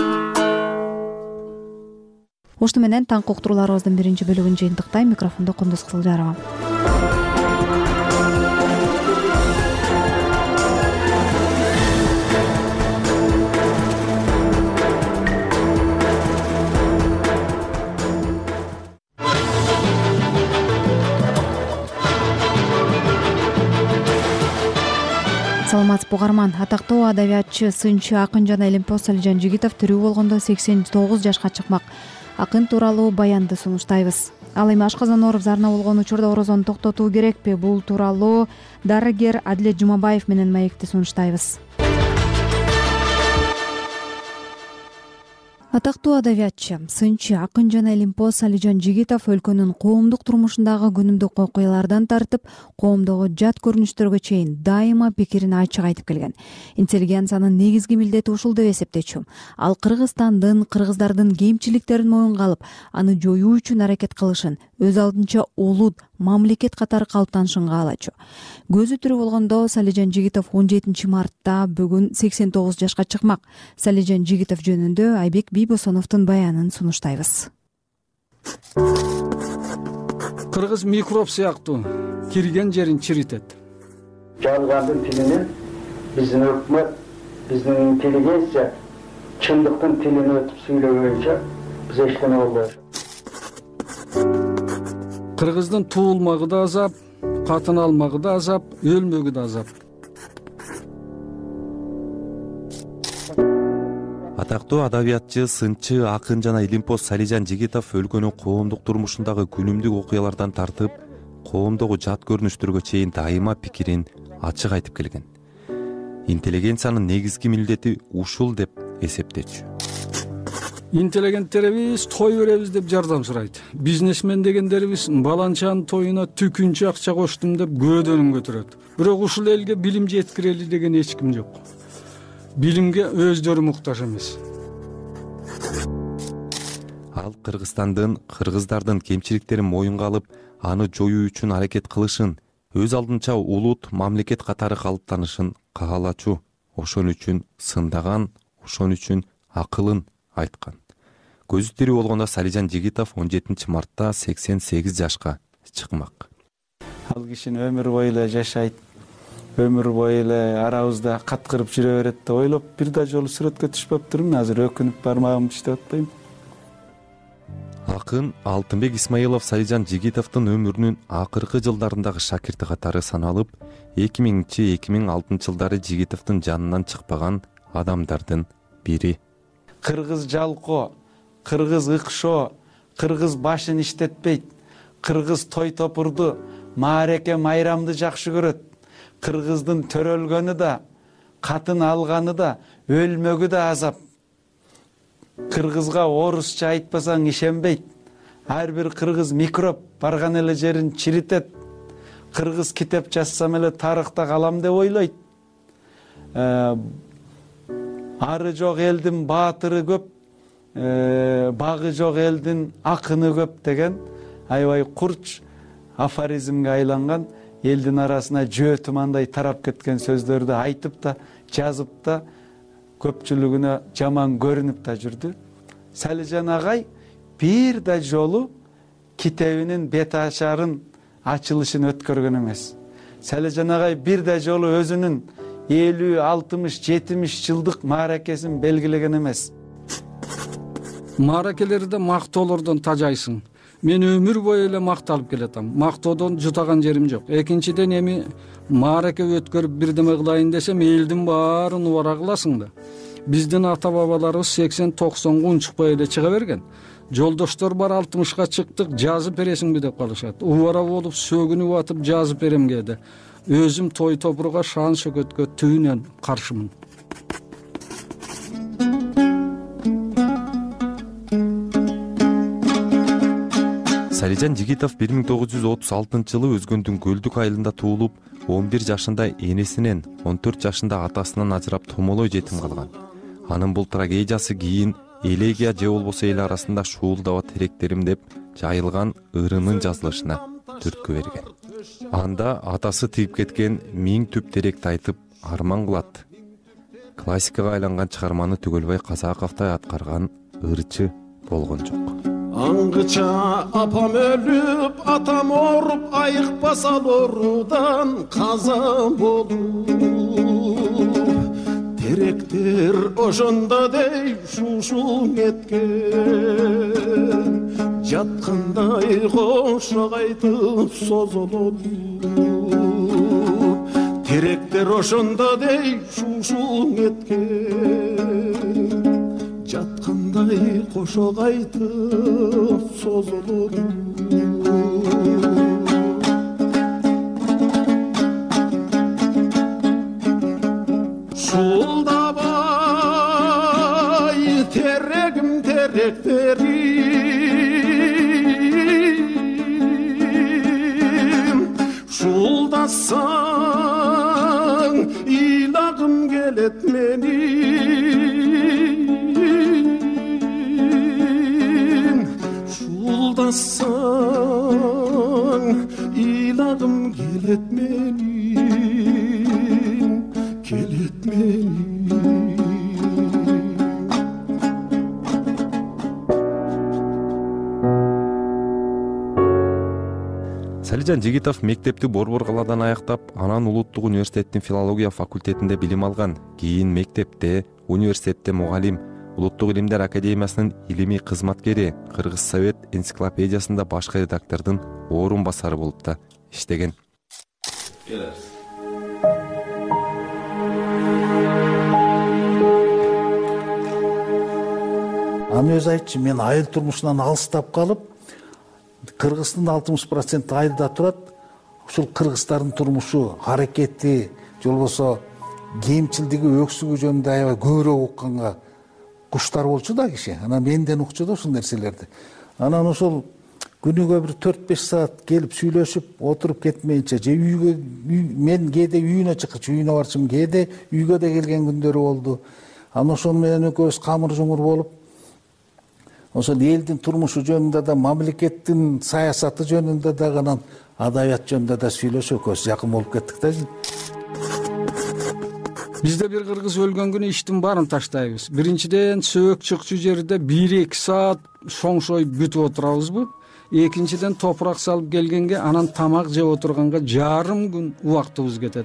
Ушуну менен таңкы уктурууларыбыздын биринчи бөлүгүн жыйынтыктайм. Микрофондо Кундуз Кызылжарова. Саламатсызбы угарман. Атактуу адабиятчы, сынчы, акын жана Илимпоз Салижан Жигитов тирүү болгондо сексен тогуз жашка чыкмак. Акын тууралуу баянды сунуштайбыз. Ал эми ашказан ооруп зарына болгон учурда орозону токтотуу керекпи? Бул тууралуу дарыгер Адилет Жумабаев менен маекти сунуштайбыз. Атактуу адабиятчы, сынчы, акын жана Илимпоз Салижан Жигитов өлкөнүн коомдук турмушундагы күнүмдүк окуялардан тартып, коомдогу жат көрүнүштөргө чейин дайыма пикирин ачык айтып келген. Интеллигенциянын негизги милдети ушул деп эсептечү. Ал Кыргызстандын, кыргыздардын кемчиликтерин моюнга алып, аны жоюу үчүн аракет кылышын, өз алдынча улут, мамлекет катары калыптанышын каалачу. Көзү тирүү болгондо Салижан Жигитов он жетинчи мартта бүгүн сексен тогуз жашка чыкмак. Салижан Жигитов жөнүндө Айбек Бийбосоновдун баянын сунуштайбыз. Кыргыз микроб сыяктуу кирген жерин чиритет. Жалгандын тилинен биздин өкмөт, биздин интеллигенция чындыктын тилин өтүп сүйлөгөнчө биз эчтене болбойт. Кыргыздын туулмагы да азап, катын алмагы да азап, өлмөгү да азап. Атактуу адабиятчы, сынчы, акын жана Илимпоз Салижан Жигитов өлкөнүн коомдук турмушундагы күнүмдүк окуялардан тартып, коомдогу жат көрүнүштөргө чейин дайыма пикирин ачык айтып келген. Интеллигенциянын негизги милдети ушул деп эсептечү. Интеллигенттерибиз той беребиз деп жардам сурайт. Бизнесмен дегендерибиз баланчанын тоюна түкүнчү акча коштум деп көөдөнүн көтөрөт. Бирок ушул элге билим жеткирели деген эч ким жок. Билимге өздөрү муктаж эмес. Ал Кыргызстандын, кыргыздардын кемчиликтерин моюнга алып, аны жоюу үчүн аракет кылышын, өз алдынча улут, мамлекет катары калыптанышын каалачу. Ошон үчүн сындаган, ошон үчүн акылын айткан. Көзү тирүү болгондо Салижан Жигитов он жетинчи мартта сексен сегиз жашка чыкмак. Ал кишини өмүр бою эле жашайт, өмүр бою эле арабызда каткырып жүрө берет деп ойлоп, бир да жолу сүрөткө түшпөптүрмүн. Азыр өкүнүп бармагымды иштеп атпайм. Акын Алтынбек Исмаилов Салижан Жигитовдун өмүрүнүн акыркы жылдарындагы шакирти катары саналып, эки миңинчи эки миң алтынчы жылдары Жигитовдун жанынан чыкпаган адамдардын бири. Кыргыз жалко, кыргыз ыкшоо, кыргыз башын иштетпейт, кыргыз той топурду, маареке майрамды жакшы көрөт. Кыргыздын төрөлгөнү да, катын алганы да, өлмөгү да азап. Кыргызга орусча айтпасаң ишенбейт. Ар бир кыргыз микроб барган эле жерин чиритет. Кыргыз китеп жазсам эле тарыхта калам деп ойлойт. Ары жок элдин баатыры көп, багы жок элдин акыны көп деген аябай курч афоризмге айланган, элдин арасына жөө тумандай тарап кеткен сөздөрдү айтып да, жазып да, көпчүлүгүнө жаман көрүнүп да жүрдү. Салижан агай бир да жолу китебинин бет ашарын ачылышын өткөргөн эмес. Салижан агай бир да жолу өзүнүн элүү, алтымыш, жетимиш жылдык мааракесин белгилеген эмес. Мааракелерде мактоолордон тажайсың. Мен өмүр бою эле макталып келатам. Мактоодон жутаган жерим жок. Экинчиден эми маараке өткөрүп бирдеме кылайын десем, элдин баарын убара кыласың да. Биздин ата бабаларыбыз сексен токсонго унчукпай эле чыга берген. Жолдоштор бар алтымышка чыктык, жазып бересиңби деп калышат. Убара болуп сөгүнүп атып жазып берем кээде. Өзүм той топурга, шан шөкөткө түбүнөн каршымын. Салижан Жигитов бир миң тогуз жүз отуз алтынчы жылы Өзгөндүн Көлдүк айылында туулуп, он бир жашында энесинен, он төрт жашында атасынан ажырап томолой жетим калган. Анын бул трагедиясы кийин элегия же болбосо эл арасында шуулдаба теректерим деп жайылган ырынын жазылышына түрткү берген. Анда атасы тигип кеткен миң түп теректи айтып арман кылат. Классикага айланган чыгарманы Түгөлбай Казаковдой аткарган ырчы болгон жок. Аңгыча апам өлүп, атам оруп, айыкпаса орудан каза болуп. Теректер ошондо дей шушуң эткен, жаткандай кошо кайтып созолот. Теректер ошондо дей шушуң эткен, жаткандай кошо кайтып созолот. Шуулдабай терегим теректерим, шуулдасаң ыйлагым келет менин. Шуулдасаң ыйлагым келет менин, келет менин. Салижан Жигитов мектепти Борбор калаадан аяктап, анан Улуттук университеттин филология факультетинде билим алган. Кийин мектепте, университетте мугалим, Улуттук илимдер академиясынын илимий кызматкери, Кыргыз Совет энциклопедиясында башкы редактордун орун басары болуп да иштеген. Аны өзү айтчу, мен айыл турмушунан алыстап калып, Кыргыздын алтымыш проценти айылда турат. Ушул кыргыздардын турмушу, аракети, же болбосо кемчилдиги, өксүгү жөнүндө аябай көбүрөөк укканга куштар болчу да киши. Анан менден укчу да ушул нерселерди. Анан ошол күнүгө бир төрт беш саат келип сүйлөшүп, отуруп кетмейинче, же үйгө, мен кээде үйүнө чыкчу, үйүнө барчумун, кээде үйгө да келген күндөрү болду. Анан ошол менен экөөбүз камыр жумур болуп, ошол элдин турмушу жөнүндө да, мамлекеттин саясаты жөнүндө да, анан адабият жөнүндө да сүйлөшүп, экөөбүз жакын болуп кеттик да. Бизде бир кыргыз өлгөн күнү иштин баарын таштайбыз. Биринчиден сөөк чыкчу жерде бир эки саат шоңшой бүтүп отурабызбы? Экинчиден топурак салып келгенге, анан тамак жеп отурганга жарым күн убактыбыз кетет.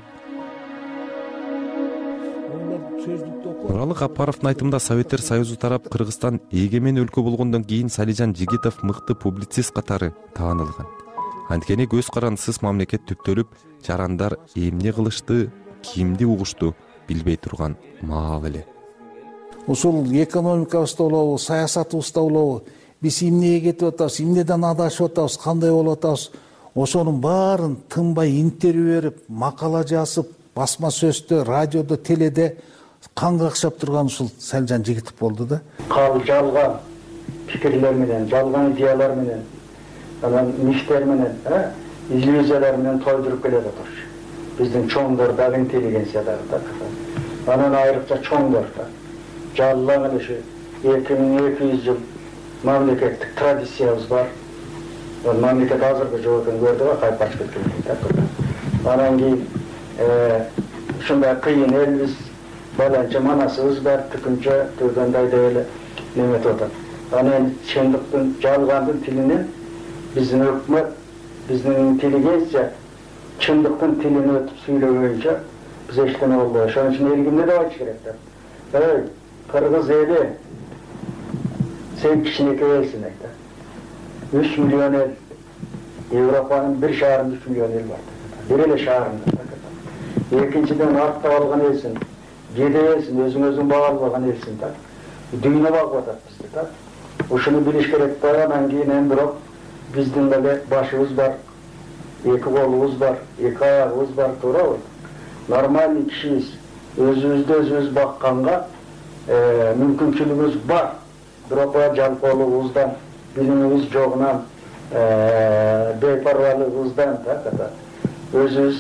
Нуралы Капаровдун айтымында Советтер Союзу тарап Кыргызстан эгемен өлкө болгондон кийин Салижан Жигитов мыкты публицист катары таанылган. Анткени көз карандысыз мамлекет түптөлүп, жарандар эмне кылышты, кимди угушту билбей турган маал эле. Ушул экономикабызда болобу, саясатыбызда болобу, биз эмнеге кетип атабыз, эмнеден адашып атабыз, кандай болуп атабыз, ошонун баарын тынбай интервью берип, макала жазып, басма сөздө, радиодо, теледе кан какшап турган ушул Салижан Жигитов болду да. Кал жалган пикирлер менен, жалган идеялар менен, анан мифтер менен, иллюзиялар менен тойдуруп келет атышчу. Биздин чоңдор дагы интеллигенциядагы да. Анан айрыкча чоңдор да. Жалган ушу эки миң эки жүз жыл мамлекеттик традициябыз бар. Мамлекет азыркы жок экенин көрдүк, кайып качып кеткен да. Анан кийин ушундай кыйын элбиз, баланча манасыбыз бар, түкүнчө түргөндөй деп эле неметип атат. Анан чындыктын, жалгандын тилинен биздин өкмөт, биздин интеллигенция чындыктын тилин өтүп сүйлөгөнчө биз эчтеме болбойт. Ошон үчүн элгимде деп айтыш керек да. Эй, кыргыз эли, сен кичинекей элсиң да. үч миллион эл, Европанын бир шаарында үч миллион эл бар. Бир эле шаарында. Экинчиден артта калган элсиң, кеде элсиң, өзүң өзүң багалбаган элсиң да. Дүйнө багып атат бизди да. Ушуну билиш керек да. Анан кийин эми бирок биздин деле башыбыз бар, эки колубуз бар, эки аягыбыз бар, туурабы? Нормальный кишибиз, өзүбүздү өзүбүз бакканга мүмкүнчүлүгүбүз бар. Бирок жалпоолугубуздан, билимибиз жогунан, бейпарвалыгыбыздан да, өзүбүз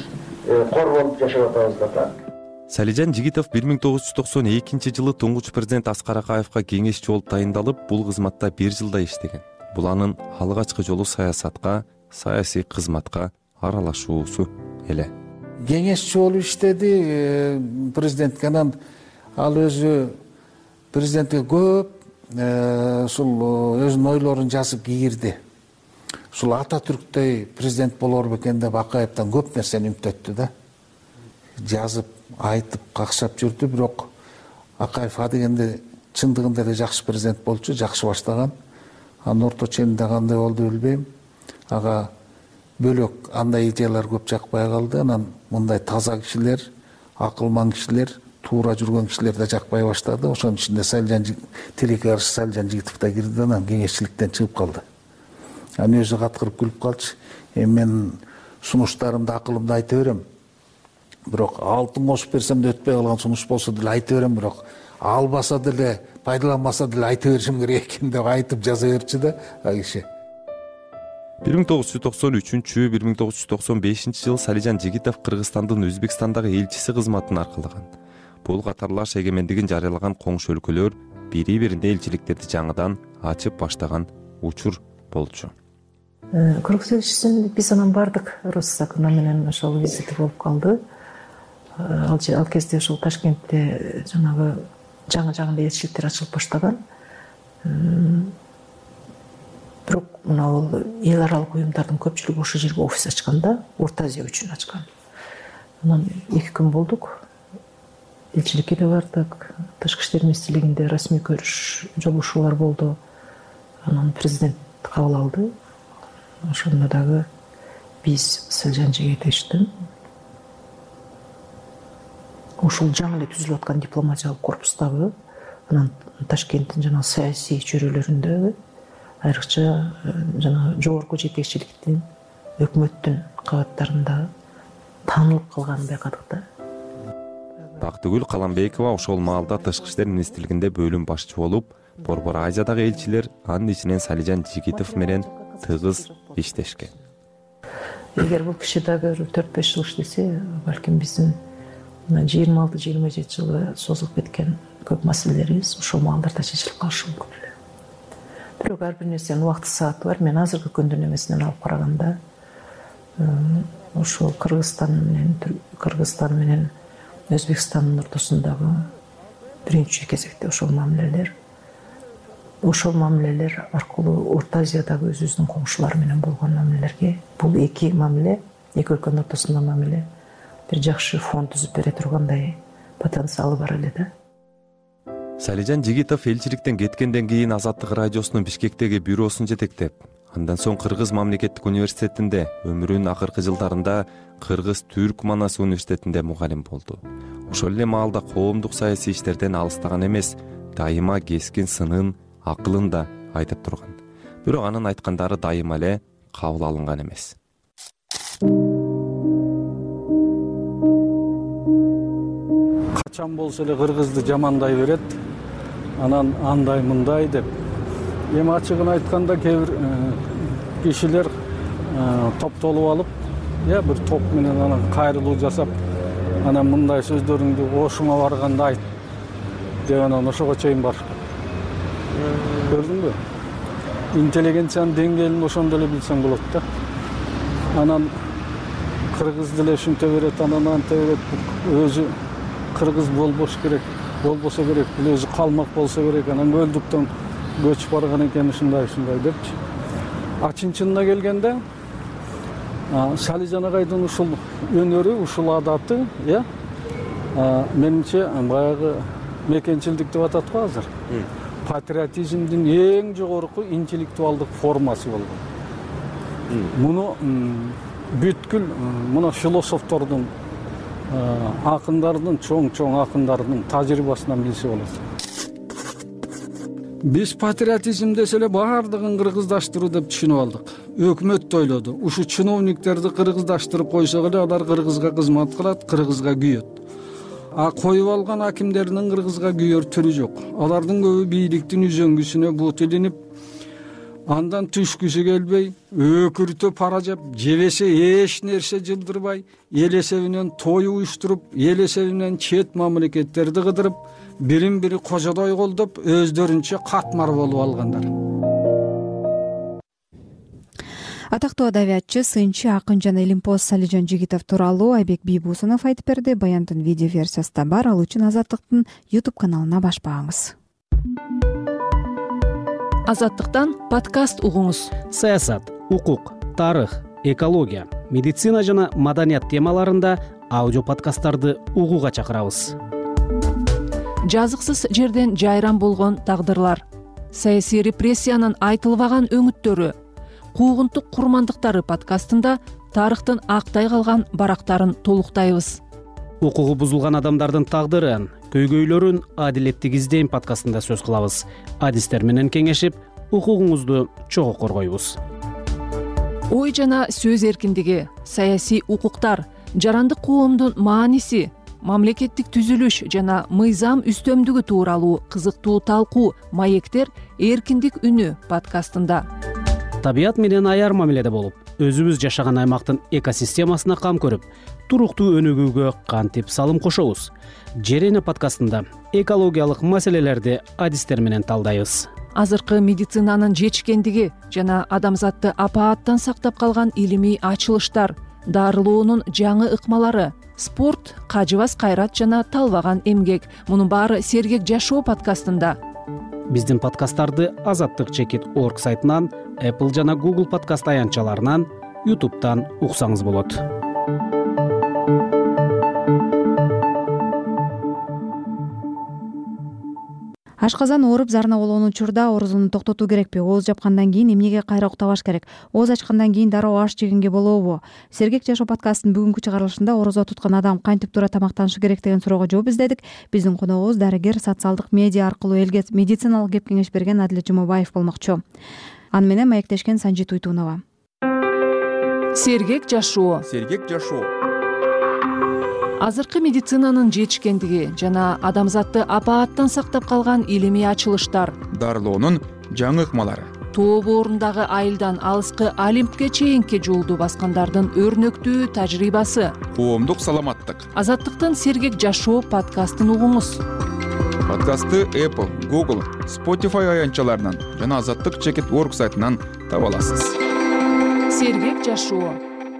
корголуп жашап атабыз да. Салижан Жигитов бир миң тогуз жүз токсон экинчи жылы туңгуч президент Аскар Акаевка кеңешчи болуп тайындалып, бул кызматта бир жылдай иштеген. Бул анын алгачкы жолу саясатка, саясий кызматка аралашуусу эле. Кеңешчи болуп иштеди президентке. Анан ал өзү президентке көп ушул өзүнүн ойлорун жазып кийирди. Ушул Ататүрктөй президент болор бекен деп Акаевтан көп нерсени үмүттөттү да. Жазып, айтып, какшап жүрдү, бирок Акаев адегенде чындыгында эле жакшы президент болчу, жакшы баштаган. Анын орто ченинде кандай болду билбейм. Ага бөлөк андай идеялар көп жакпай калды. Анан мындай таза кишилер, акылман кишилер, туура жүргөн кишилер да жакпай баштады. Ошонун ичинде Салижан тилекке каршы Салижан Жигитов да кирди, анан кеңешчиликтен чыгып калды. Анан өзү каткырып күлүп калчу. Эми мен сунуштарымды, акылымды айта берем. Бирок алтын кошуп берсем да өтпөй калган сунуш болсо деле айта берем, бирок албаса деле, пайдаланбаса деле айта беришим керек экен деп айтып жаза берчү да ал киши. бир миң тогуз жүз токсон үчүнчү бир миң тогуз жүз токсон бешинчи жылы Салижан Жигитов Кыргызстандын Өзбекстандагы элчиси кызматын аркалаган. Бул катарлаш эгемендигин жарыялаган коңшу өлкөлөр бири-бирине элчиликтерди жаңыдан ачып баштаган учур болчу. Кыргыз элчисин биз анан бардык Россакына менен ошол визити болуп калды. Ал кезде ошол Ташкентте жанагы жаңы жаңы элчиликтер ачылып баштаган. Бирок мына бул эл аралык уюмдардын көпчүлүгү ошол жерге офис ачкан да, Орто Азия үчүн ачкан. Анан эки күн болдук. Элчиликке да бардык. Тышкы иштер министрлигинде расмий көрүш, жолугушуулар болду. Анан президент кабыл алды. Ошондо дагы биз Салижан Жигитовичтин ушул жаңы эле түзүлүп аткан дипломатиялык корпустагы, анан Ташкенттин жана саясий чөйрөлөрүндөгү, айрыкча жана жогорку жетекчиликтин, өкмөттүн кабаттарында таанылып калганын байкадык да. Бактыгүл Каламбекова ошол маалда Тышкы иштер министрлигинде бөлүм башчы болуп, Борбор Азиядагы элчилер анын ичинен Салижан Жигитов менен тыгыз иштешкен. Эгер бул киши дагы төрт беш жыл иштесе, балким биздин жыйырма алты жыйырма жети жылы созулуп кеткен көп маселелерибиз ошол маалдарда чечилип калышы мүмкүн эле. Бирок ар бир нерсенин убакыты сааты бар. Мен азыркы күндүн эмесинен алып караганда, ошол Кыргызстан менен Кыргызстан менен Өзбекстандын ортосундагы биринчи кезекте ошол мамилелер, ошол мамилелер аркылуу Орто Азиядагы өзүбүздүн коңшулар менен болгон мамилелерге, бул эки мамиле, эки өлкөнүн ортосундагы мамиле бир жакшы фон түзүп бере тургандай потенциалы бар эле да. Салижан Жигитов элчиликтен кеткенден кийин Азаттык радиосунун Бишкектеги бюросун жетектеп, андан соң Кыргыз мамлекеттик университетинде өмүрүнүн акыркы жылдарында Кыргыз Түрк Манас университетинде мугалим болду. Ошол эле маалда коомдук саясий иштерден алыстаган эмес, дайыма кескин сынын, акылын да айтып турган. Бирок анын айткандары дайыма эле кабыл алынган эмес. Качан болсо эле кыргызды жамандай берет, анан андай мындай деп. Эми ачыгын айтканда кээ бир кишилер топтолуп алып, я бир топ менен анан кайрылуу жасап, анан мындай сөздөрүңдү ошуңа барганда айт деп анан ошого чейин барышкан. Көрдүңбү? Интеллигенциянын деңгээлин ошондо эле билсең болот да. Анан кыргыз деле ушинте берет, анан анте берет, өзү кыргыз болбош керек, болбосо керек, бул өзү калмак болсо керек, анан көлдүктөн көчүп барган экен, ушундай ушундай депчи. А чын-чынына келгенде Салижан агайдын ушул өнөрү, ушул адаты, э, менимче баягы мекенчилдик деп атат го азыр. Патриотизмдин эң жогорку интеллектуалдык формасы болгон. Муну бүткүл мына философтордун, акындардын, чоң-чоң акындардын тажрыйбасынан билсе болот. Биз патриотизм десе эле баардыгын кыргыздаштыруу деп түшүнүп алдык. Өкмөт да ойлоду. Ушу чиновниктерди кыргыздаштырып койсок эле алар кыргызга кызмат кылат, кыргызга күйөт. А коюп алган акимдердин кыргызга күйөр түрү жок. Алардын көбү бийликтин үзөңгүсүнө бут илинип, андан түшкүсү келбей өкүртө пара жеп, жебесе эч нерсе жылдырбай, эл эсебинен той уюштуруп, эл эсебинен чет мамлекеттерди кыдырып, бирин бири кожодой колдоп, өздөрүнчө катмар болуп алгандар. Атактуу адабиятчы, сынчы, акын жана илимпоз Салижан Жигитов тууралуу Айбек Бийбусунов айтып берди. Баяндын видео версиясы да бар, ал үчүн Азаттыктын YouTube каналына баш багыңыз. Азаттыктан подкаст угуңуз. Саясат, укук, тарых, экология, медицина жана маданият темаларында аудио подкасттарды угууга чакырабыз. Жазыксыз жерден жайран болгон тагдырлар, саясий репрессиянын айтылбаган өңүттөрү, куугунтук курмандыктары подкастында тарыхтын актай калган барактарын толуктайбыз. Укугу бузулган адамдардын тагдырын, көйгөйлөрүн адилеттик издейм подкастында сөз кылабыз. Адистер менен кеңешип, укугуңузду чогуу коргойбуз. Ой жана сөз эркиндиги, саясий укуктар, жарандык коомдун мааниси, мамлекеттик түзүлүш жана мыйзам үстөмдүгү тууралуу кызыктуу талкуу маектер эркиндик үнү подкастында. Табият менен аяр мамиледе болуп, өзүбүз жашаган аймактын экосистемасына кам көрүп, туруктуу өнүгүүгө кантип салым кошобуз. Жер эне подкастында экологиялык маселелерди адистер менен талдайбыз. Азыркы медицинанын жетишкендиги жана адамзатты апааттан сактап калган илимий ачылыштар, дарылоонун жаңы ыкмалары, спорт, кажыбас кайрат жана талбаган эмгек. Мунун баары Сергек жашоо подкастында. Биздин подкасттарды азаттык чекит орг сайтынан, Apple жана Google подкаст аянтчаларынан, YouTube'дан уксаңыз болот. Ашказан ооруп зарына болгон учурда оорузууну токтотуу керекпи? Ооз жапкандан кийин эмнеге кайра уктабаш керек? Ооз ачкандан кийин дароо аш жегенге болобу? Сергек жашоо подкастынын бүгүнкү чыгарылышында орозо туткан адам кантип туура тамактанышы керек деген суроого жооп издедик. Биздин коногубуз дарыгер, социалдык медиа аркылуу элге медициналык кеп кеңеш берген Адилет Жумабаев болмокчу. Аны менен маектешкен Санжи Туйтунова. Сергек жашоо. Сергек жашоо. Азыркы медицинанын жетишкендиги жана адамзатты апааттан сактап калган илимий ачылыштар, дарылоонун жаңы ыкмалары, тоо боорундагы айылдан алыскы Олимпке чейинки жолду баскандардын өрнөктүү тажрыйбасы, коомдук саламаттык. Азаттыктын Сергек жашоо подкастын угуңуз. Подкастты Apple, Google, Spotify аянтчаларынан жана азаттык чекит орг сайтынан таба аласыз. Сергек жашоо.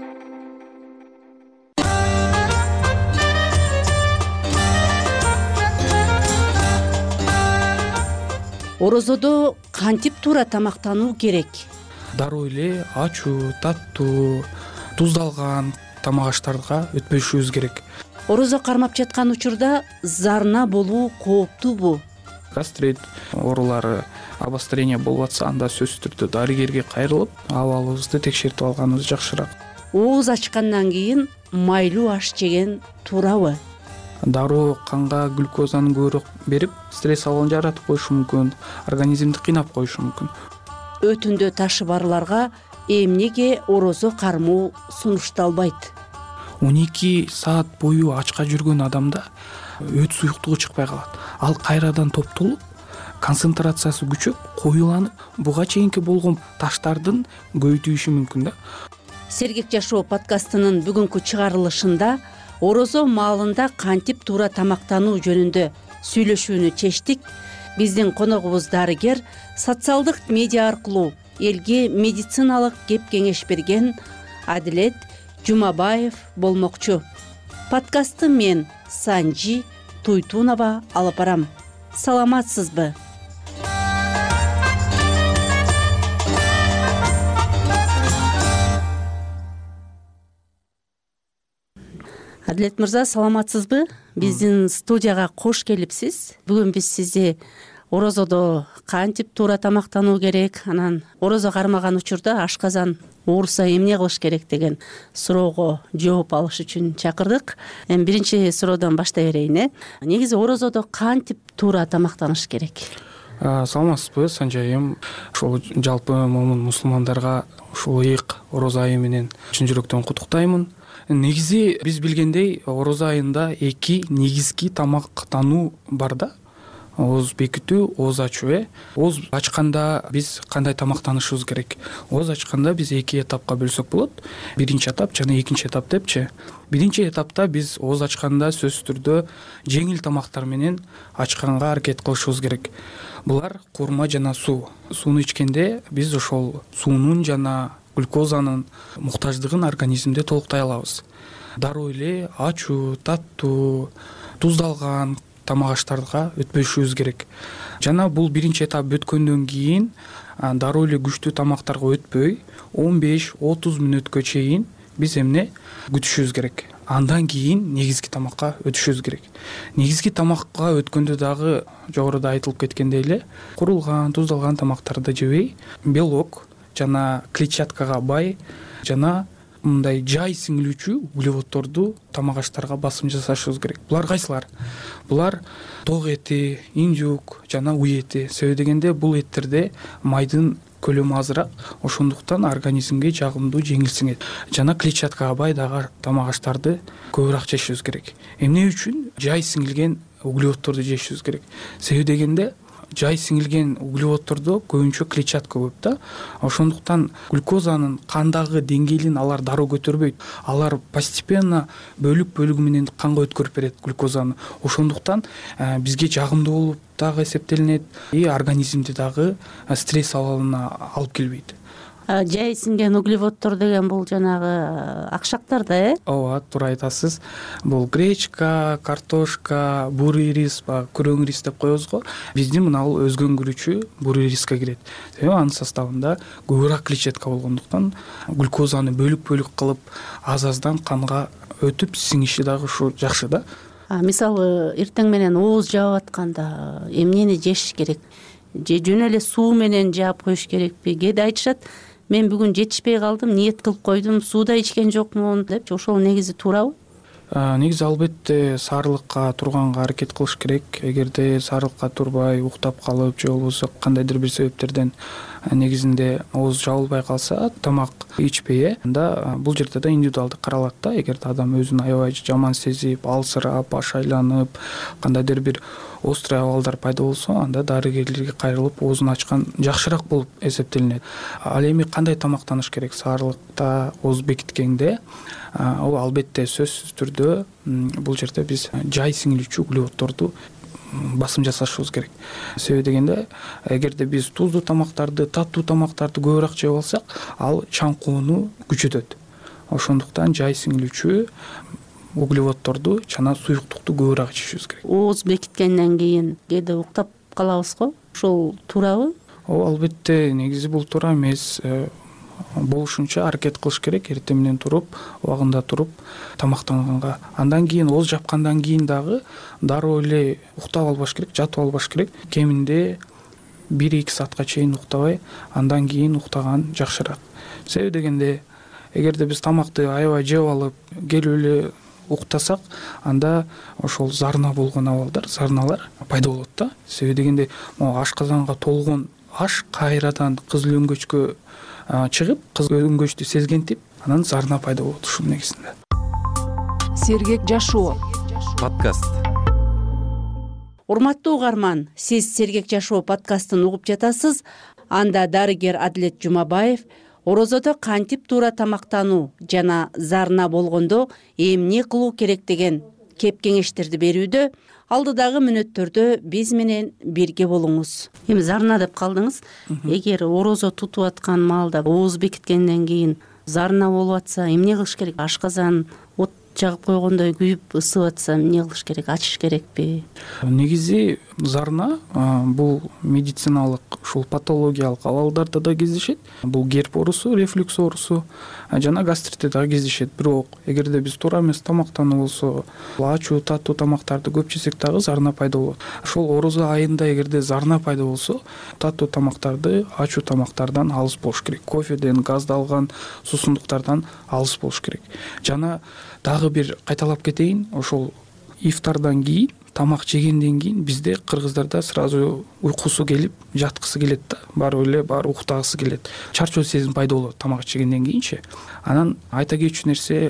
Орозодо кантип туура тамактануу керек? Дароо эле ачуу, таттуу, туздалган тамак аштарга өтпөшүбүз керек. Орозо кармап жаткан учурда зарына болуу кооптуубу? Гастрит оорулары, обострение болуп атса, анда сөзсүз түрдө дарыгерге кайрылып, абалыбызды текшертип алганыбыз жакшыраак. Ооз ачкандан кийин майлуу аш жеген туурабы? Дароо канга глюкозаны көбүрөөк берип, стресс абалын жаратып коюшу мүмкүн, организмди кыйнап коюшу мүмкүн. Өтүндө ташы барларга эмнеге орозо кармоо сунушталбайт? он эки саат бою ачка жүргөн адамда өт суюктугу чыкпай калат. Ал кайрадан топтолуп, концентрациясы күчөп, коюланып, буга чейинки болгон таштардын көбөйтүшү мүмкүн да. Сергек жашоо подкастынын бүгүнкү чыгарылышында орозо маалында кантип туура тамактануу жөнүндө сүйлөшүүнү чечтик. Биздин коногубуз дарыгер, социалдык медиа аркылуу элге медициналык кеп кеңеш берген Адилет Жумабаев болмокчу. Подкастты мен Санжи Туйтунова алып барам. Саламатсызбы? Адилет мырза, саламатсызбы? Биздин студияга кош келипсиз. Бүгүн биз сизди орозодо кантип туура тамактануу керек, анан орозо кармаган учурда ашказан ооруса эмне кылыш керек деген суроого жооп алыш үчүн чакырдык. Эми биринчи суроодон баштай берейин, э? Негизи орозодо кантип туура тамактаныш керек? Саламатсызбы, Санжайым. Ушул жалпы момун мусулмандарга ушул ыйык орозо айы менен чын жүрөктөн куттуктаймын. Негизи биз билгендей орозо айында эки негизги тамактануу бар да. ооз бекитүү, ооз ачуу э ооз ачканда биз кандай тамактанышыбыз керек? Ооз ачканда биз эки этапка бөлсөк болот. Биринчи этап жана экинчи этап депчи. Биринчи этапта биз ооз ачканда сөзсүз түрдө жеңил тамактар менен ачканга аракет кылышыбыз керек. Булар курма жана суу. Сууну ичкенде биз ошол суунун жана глюкозанын муктаждыгын организмде толуктай алабыз. Дароо эле ачуу, таттуу, туздалган тамак аштарга өтпөшүбүз керек. Жана бул биринчи этап өткөндөн кийин дароо эле күчтүү тамактарга өтпөй он беш отуз мүнөткө чейин биз эмне күтүшүбүз керек. Андан кийин негизги тамакка өтүшүбүз керек. Негизги тамакка өткөндө дагы жогоруда айтылып кеткендей эле курулган, туздалган тамактарды жебей, белок жана клетчаткага бай жана мындай жай сиңилүүчү углеводдорду тамак аштарга басым жасашыбыз керек. Булар кайсылар? Булар ток эти, индюк жана уй эти. Себеби дегенде бул эттерде майдын көлөмү азыраак, ошондуктан организмге жагымдуу, жеңил сиңет. Жана клетчаткага бай дагы тамак аштарды көбүрөөк жешибиз керек. Эмне үчүн жай сиңилген углеводдорду жешибиз керек? Себеби дегенде жай сиңилген углеводдордо көбүнчө клетчатка көп да. Ошондуктан глюкозанын кандагы деңгээлин алар дароо көтөрбөйт. Алар постепенно бөлүк бөлүгү менен канга өткөрүп берет глюкозаны. Ошондуктан бизге жагымдуу болуп дагы эсептелинет и организмди дагы стресс абалына алып келбейт. Жай сиңген углеводдор деген бул жанагы акшактар да, э? Ооба, туура айтасыз. Бул гречка, картошка, бурый рис, күрөң рис деп коебуз го. Биздин мына бул өзгөңгүрүүчү бурый риске кирет. Себеби анын составында көбүрөөк клетчатка болгондуктан глюкозаны бөлүк-бөлүк кылып аз-аздан канга өтүп сиңиши дагы ушу жакшы да. Мисалы, эртең менен ооз жаап атканда эмнени жеш керек? Же жөн эле суу менен жаап коюш керекпи? Кээде айтышат, мен бүгүн жетишпей калдым, ниет кылып койдум, суу да ичкен жокмун депчи. Ошол негизи туурабы? Негизи албетте сарылыкка турганга аракет кылыш керек. Эгерде сарылыкка турбай, уктап калып же болбосо кандайдыр бир себептерден негизинде ооз жабылбай калса, тамак ичпей, анда бул жерде да индивидуалдуу каралат да. Эгерде адам өзүн аябай жаман сезип, алсырап, баш айланып, кандайдыр бир острый абалдар пайда болсо, анда дарыгерлерге кайрылып оозун ачкан жакшыраак болуп эсептелинет. Ал эми кандай тамактаныш керек сарылыкта, ооз бекиткенде? Ал албетте сөзсүз түрдө бул жерде биз жай сиңилүүчү углеводдорду басым жасашыбыз керек. Себеби дегенде, эгерде биз туздуу тамактарды, таттуу тамактарды көбүрөөк жеп алсак, ал чаңкоону күчөтөт. Ошондуктан жай сиңилүүчү углеводдорду жана суюктукту көбүрөөк ичишибиз керек. Ооз бекиткенден кийин кээде уктап калабыз го? Ошол туурабы? Ооба, албетте негизи бул туура эмес. Болушунча аракет кылыш керек, эртең менен туруп, убагында туруп тамактанганга. Андан кийин ооз жапкандан кийин дагы дароо эле уктап албаш керек, жатып албаш керек. Кеминде бир-эки саатка чейин уктабай, андан кийин уктаган жакшыраак. Себеби дегенде, эгерде биз тамакты аябай жеп алып, келип эле уктасак, анда ошол зарна болгон абалдар, зарналар пайда болот да. Себеби дегенде, могу ашказанга толгон аш кайрадан кызыл өңгөчкө чыгып, кызыл өңгөчтү сезгентип, анан зарна пайда болот ушул негизинде. Сергек жашоо подкаст. Урматтуу угарман, сиз Сергек жашоо подкастын угуп жатасыз. Анда дарыгер Адилет Жумабаев орозодо кантип туура тамактануу жана зарна болгондо эмне кылуу керек деген кеп кеңештерди берүүдө. Алдыдагы мүнөттөрдө биз менен бирге болуңуз. Эми зарна деп калдыңыз. Эгер орозо тутуп аткан маалда ооз бекиткенден кийин зарна болуп атса, эмне кылыш керек? Ашказан от жагып койгондой күйүп ысып атса, эмне кылыш керек? Ачыш керекпи? Негизи зарна бул медициналык ушул патологиялык абалдарда да кездешет. Бул герп оорусу, рефлюкс оорусу жана гастритте дагы кездешет. Бирок эгерде биз туура эмес тамактануу болсо, ачуу, таттуу тамактарды көп жесек дагы зарна пайда болот. Ошол орозо айында эгерде зарна пайда болсо, таттуу тамактарды, ачуу тамактардан алыс болуш керек. Кофеден, газдалган суусундуктардан алыс болуш керек. Жана дагы бир кайталап кетейин, ошол ифтардан кийин, тамак жегенден кийин бизде кыргыздарда сразу уйкусу келип, жаткысы келет да. Барып эле баары уктагысы келет. Чарчоо сезим пайда болот тамак жегенден кийинчи. Анан айта кетчү нерсе,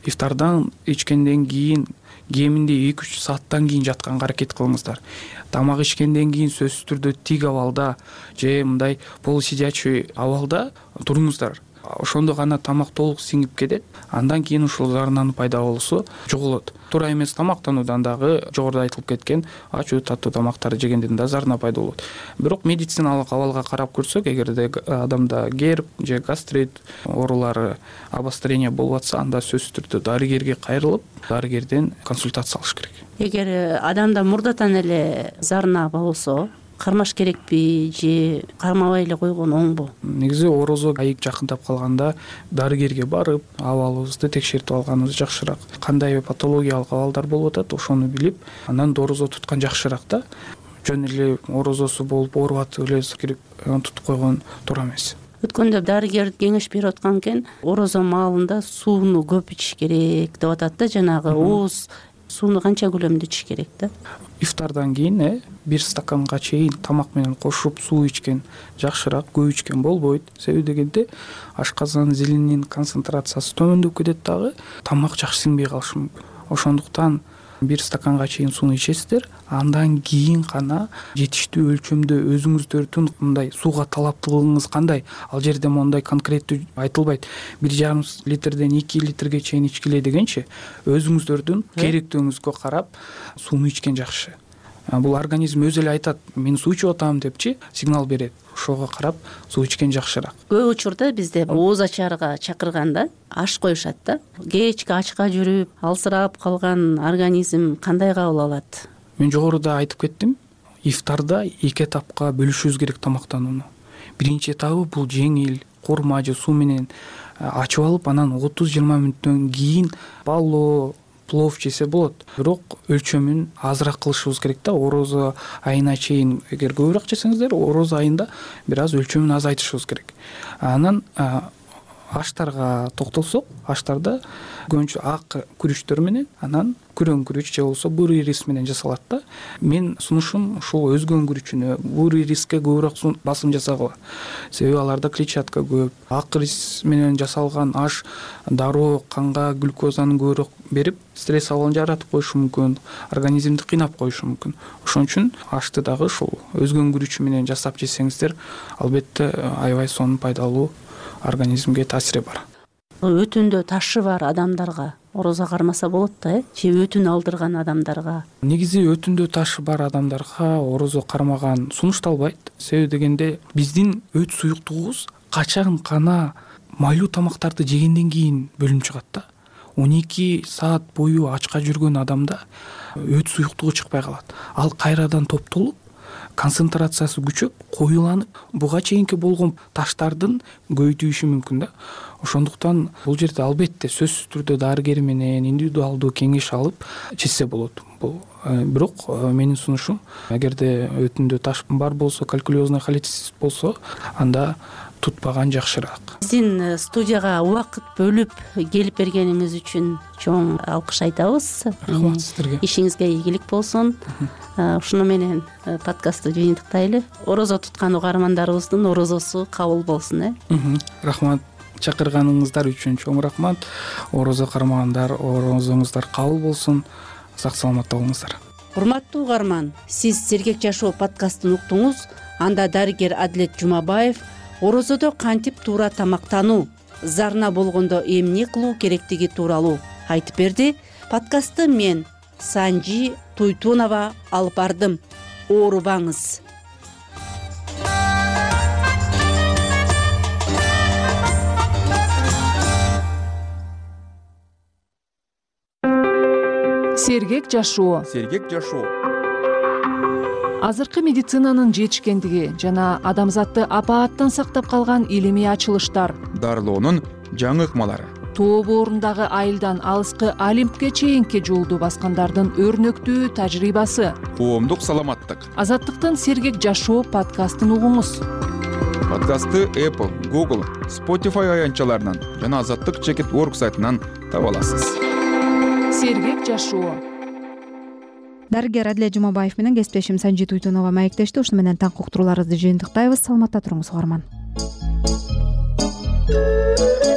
ифтардан ичкенден кийин кеминде эки үч сааттан кийин жатканга аракет кылыңыздар. Тамак ичкенден кийин сөзсүз түрдө тик абалда же мындай полусидячий абалда туруңуздар. Ошондо гана тамак толук сиңип кетет. Андан кийин ушул зарнанын пайда болуусу жоголот. Туура эмес тамактануудан дагы жогоруда айтылып кеткен ачуу таттуу тамактарды жегенден да зарна пайда болот. Бирок медициналык абалга карап көрсөк, эгерде адамда герп же гастрит оорулары, обострение болуп атса, анда сөзсүз түрдө дарыгерге кайрылып, дарыгерден консультация алыш керек. Эгер адамда мурдатан эле зарна болсо, кармаш керекпи же кармабай эле койгон оңбу? Негизи орозо айып жакындап калганда дарыгерге барып, абалыбызды текшертип алганыбыз жакшыраак. Кандай патологиялык абалдар болуп атат, ошону билип, анан орозо туткан жакшыраак да. Жөн эле орозосу болуп ооруп атып эле кирип тутуп койгон туура эмес. Өткөндө дарыгер кеңеш берип аткан экен, орозо маалында сууну көп ичиш керек деп атат да, жанагы ооз сууну канча көлөмдө ичиш керек да? Ифтардан кийин э бир стаканга чейин тамак менен кошуп суу ичкен жакшыраак, көп ичкен болбойт. Себеби дегенде ашказан зеленинин концентрациясы төмөндөп кетет дагы, тамак жакшы сиңбей калышы мүмкүн. Ошондуктан бир стаканга чейин сууну ичесиздер, андан кийин гана жетиштүү өлчөмдө өзүңүздөрдүн мындай сууга талаптуулугуңуз кандай, ал жерде мондай конкреттүү айтылбайт. бир жарым литрден эки литрге чейин ичкиле дегенчи, өзүңүздөрдүн керектөөңүзгө карап сууну ичкен жакшы. Бул организм өзү эле айтат, мен суу ичип атам депчи, сигнал берет. Ошого карап суу ичкен жакшыраак. Көп учурда бизде ооз ачаарга чакырганда аш коюшат да. Кечке ачка жүрүп, алсырап калган организм кандай кабыл алат? Мен жогоруда айтып кеттим, ифтарда эки этапка бөлүшүбүз керек тамактанууну. Биринчи этабы бул жеңил, курма же суу менен ачып алып, анан отуз жыйырма мүнөттөн кийин балло плов жесе болот. Бирок өлчөмүн азыраак кылышыбыз керек да. Орозо айына чейин эгер көбүрөөк жесеңиздер, орозо айында бир аз өлчөмүн азайтышыбыз керек. Анан аштарга токтолсок, аштарда көбүнчө ак күрүчтөр менен, анан күрөң күрүч же болбосо бурый рис менен жасалат да. Мен сунушум ушул өзгөн күрүчүнө, бурый риске көбүрөөк басым жасагыла. Себеби аларда клетчатка көп. Ак рис менен жасалган аш дароо канга глюкозаны көбүрөөк берип, стресс абалын жаратып коюшу мүмкүн, организмди кыйнап коюшу мүмкүн. Ошон үчүн ашты дагы ушул өзгөн күрүчү менен жасап жесеңиздер, албетте аябай сонун пайдалуу организмге таасири бар. Өтүндө ташы бар адамдарга орозо кармаса болот да, э? Же өтүн алдырган адамдарга? Негизи өтүндө ташы бар адамдарга орозо кармаган сунушталбайт. Себеби дегенде биздин өт суюктугубуз качан гана майлуу тамактарды жегенден кийин бөлүнүп чыгат да. он эки саат бою ачка жүргөн адамда өт суюктугу чыкпай калат. Ал кайрадан топтолуп, концентрациясы күчөп, коюланып, буга чейинки болгон таштардын көбөйтүшү мүмкүн да. Ошондуктан бул жерде албетте сөзсүз түрдө дарыгер менен индивидуалдуу кеңеш алып чечсе болот. Бул бирок менин сунушум, эгерде өтүндө таш бар болсо, калькулезный холецистит болсо, анда тутпаган жакшыраак. Сиздин студияга убакыт бөлүп келип бергениңиз үчүн чоң алкыш айтабыз. Рахмат сиздерге. Ишиңизге ийгилик болсун. Ушуну менен подкастты жыйынтыктайлы. Орозо туткан угармандарыбыздын орозосу кабыл болсун, э? Рахмат. Чакырганыңыздар үчүн чоң рахмат. Орозо кармагандар, орозоңуздар кабыл болсун. Сак саламатта болуңуздар. Урматтуу угарман, сиз Сергек жашоо подкастын уктуңуз. Анда дарыгер Адлет Жумабаев орозодо кантип туура тамактануу, зарна болгондо эмне кылуу керектиги тууралуу айтып берди. Подкастты мен Санжи Туйтунова алып бардым. Оорубаңыз. Сергек жашоо. Сергек жашоо. Азыркы медицинанын жетишкендиги жана адамзатты апааттан сактап калган илимий ачылыштар, дарылоонун жаңы ыкмалары, тоо боорундагы айылдан алыскы Олимпке чейинки жолду баскандардын өрнөктүү тажрыйбасы, коомдук саламаттык. Азаттыктын Сергек жашоо подкастын угуңуз. Подкастты Apple, Google, Spotify аянтчаларынан жана азаттык чекит орг сайтынан таба аласыз. Сергек жашоо. Дарыгер Адлет Жумабаев менен кесиптешим Санжи Туйтунова маектешти. Ушуну менен таң уктурууларыбызды жыйынтыктайбыз. Саламатта туруңуз угарман.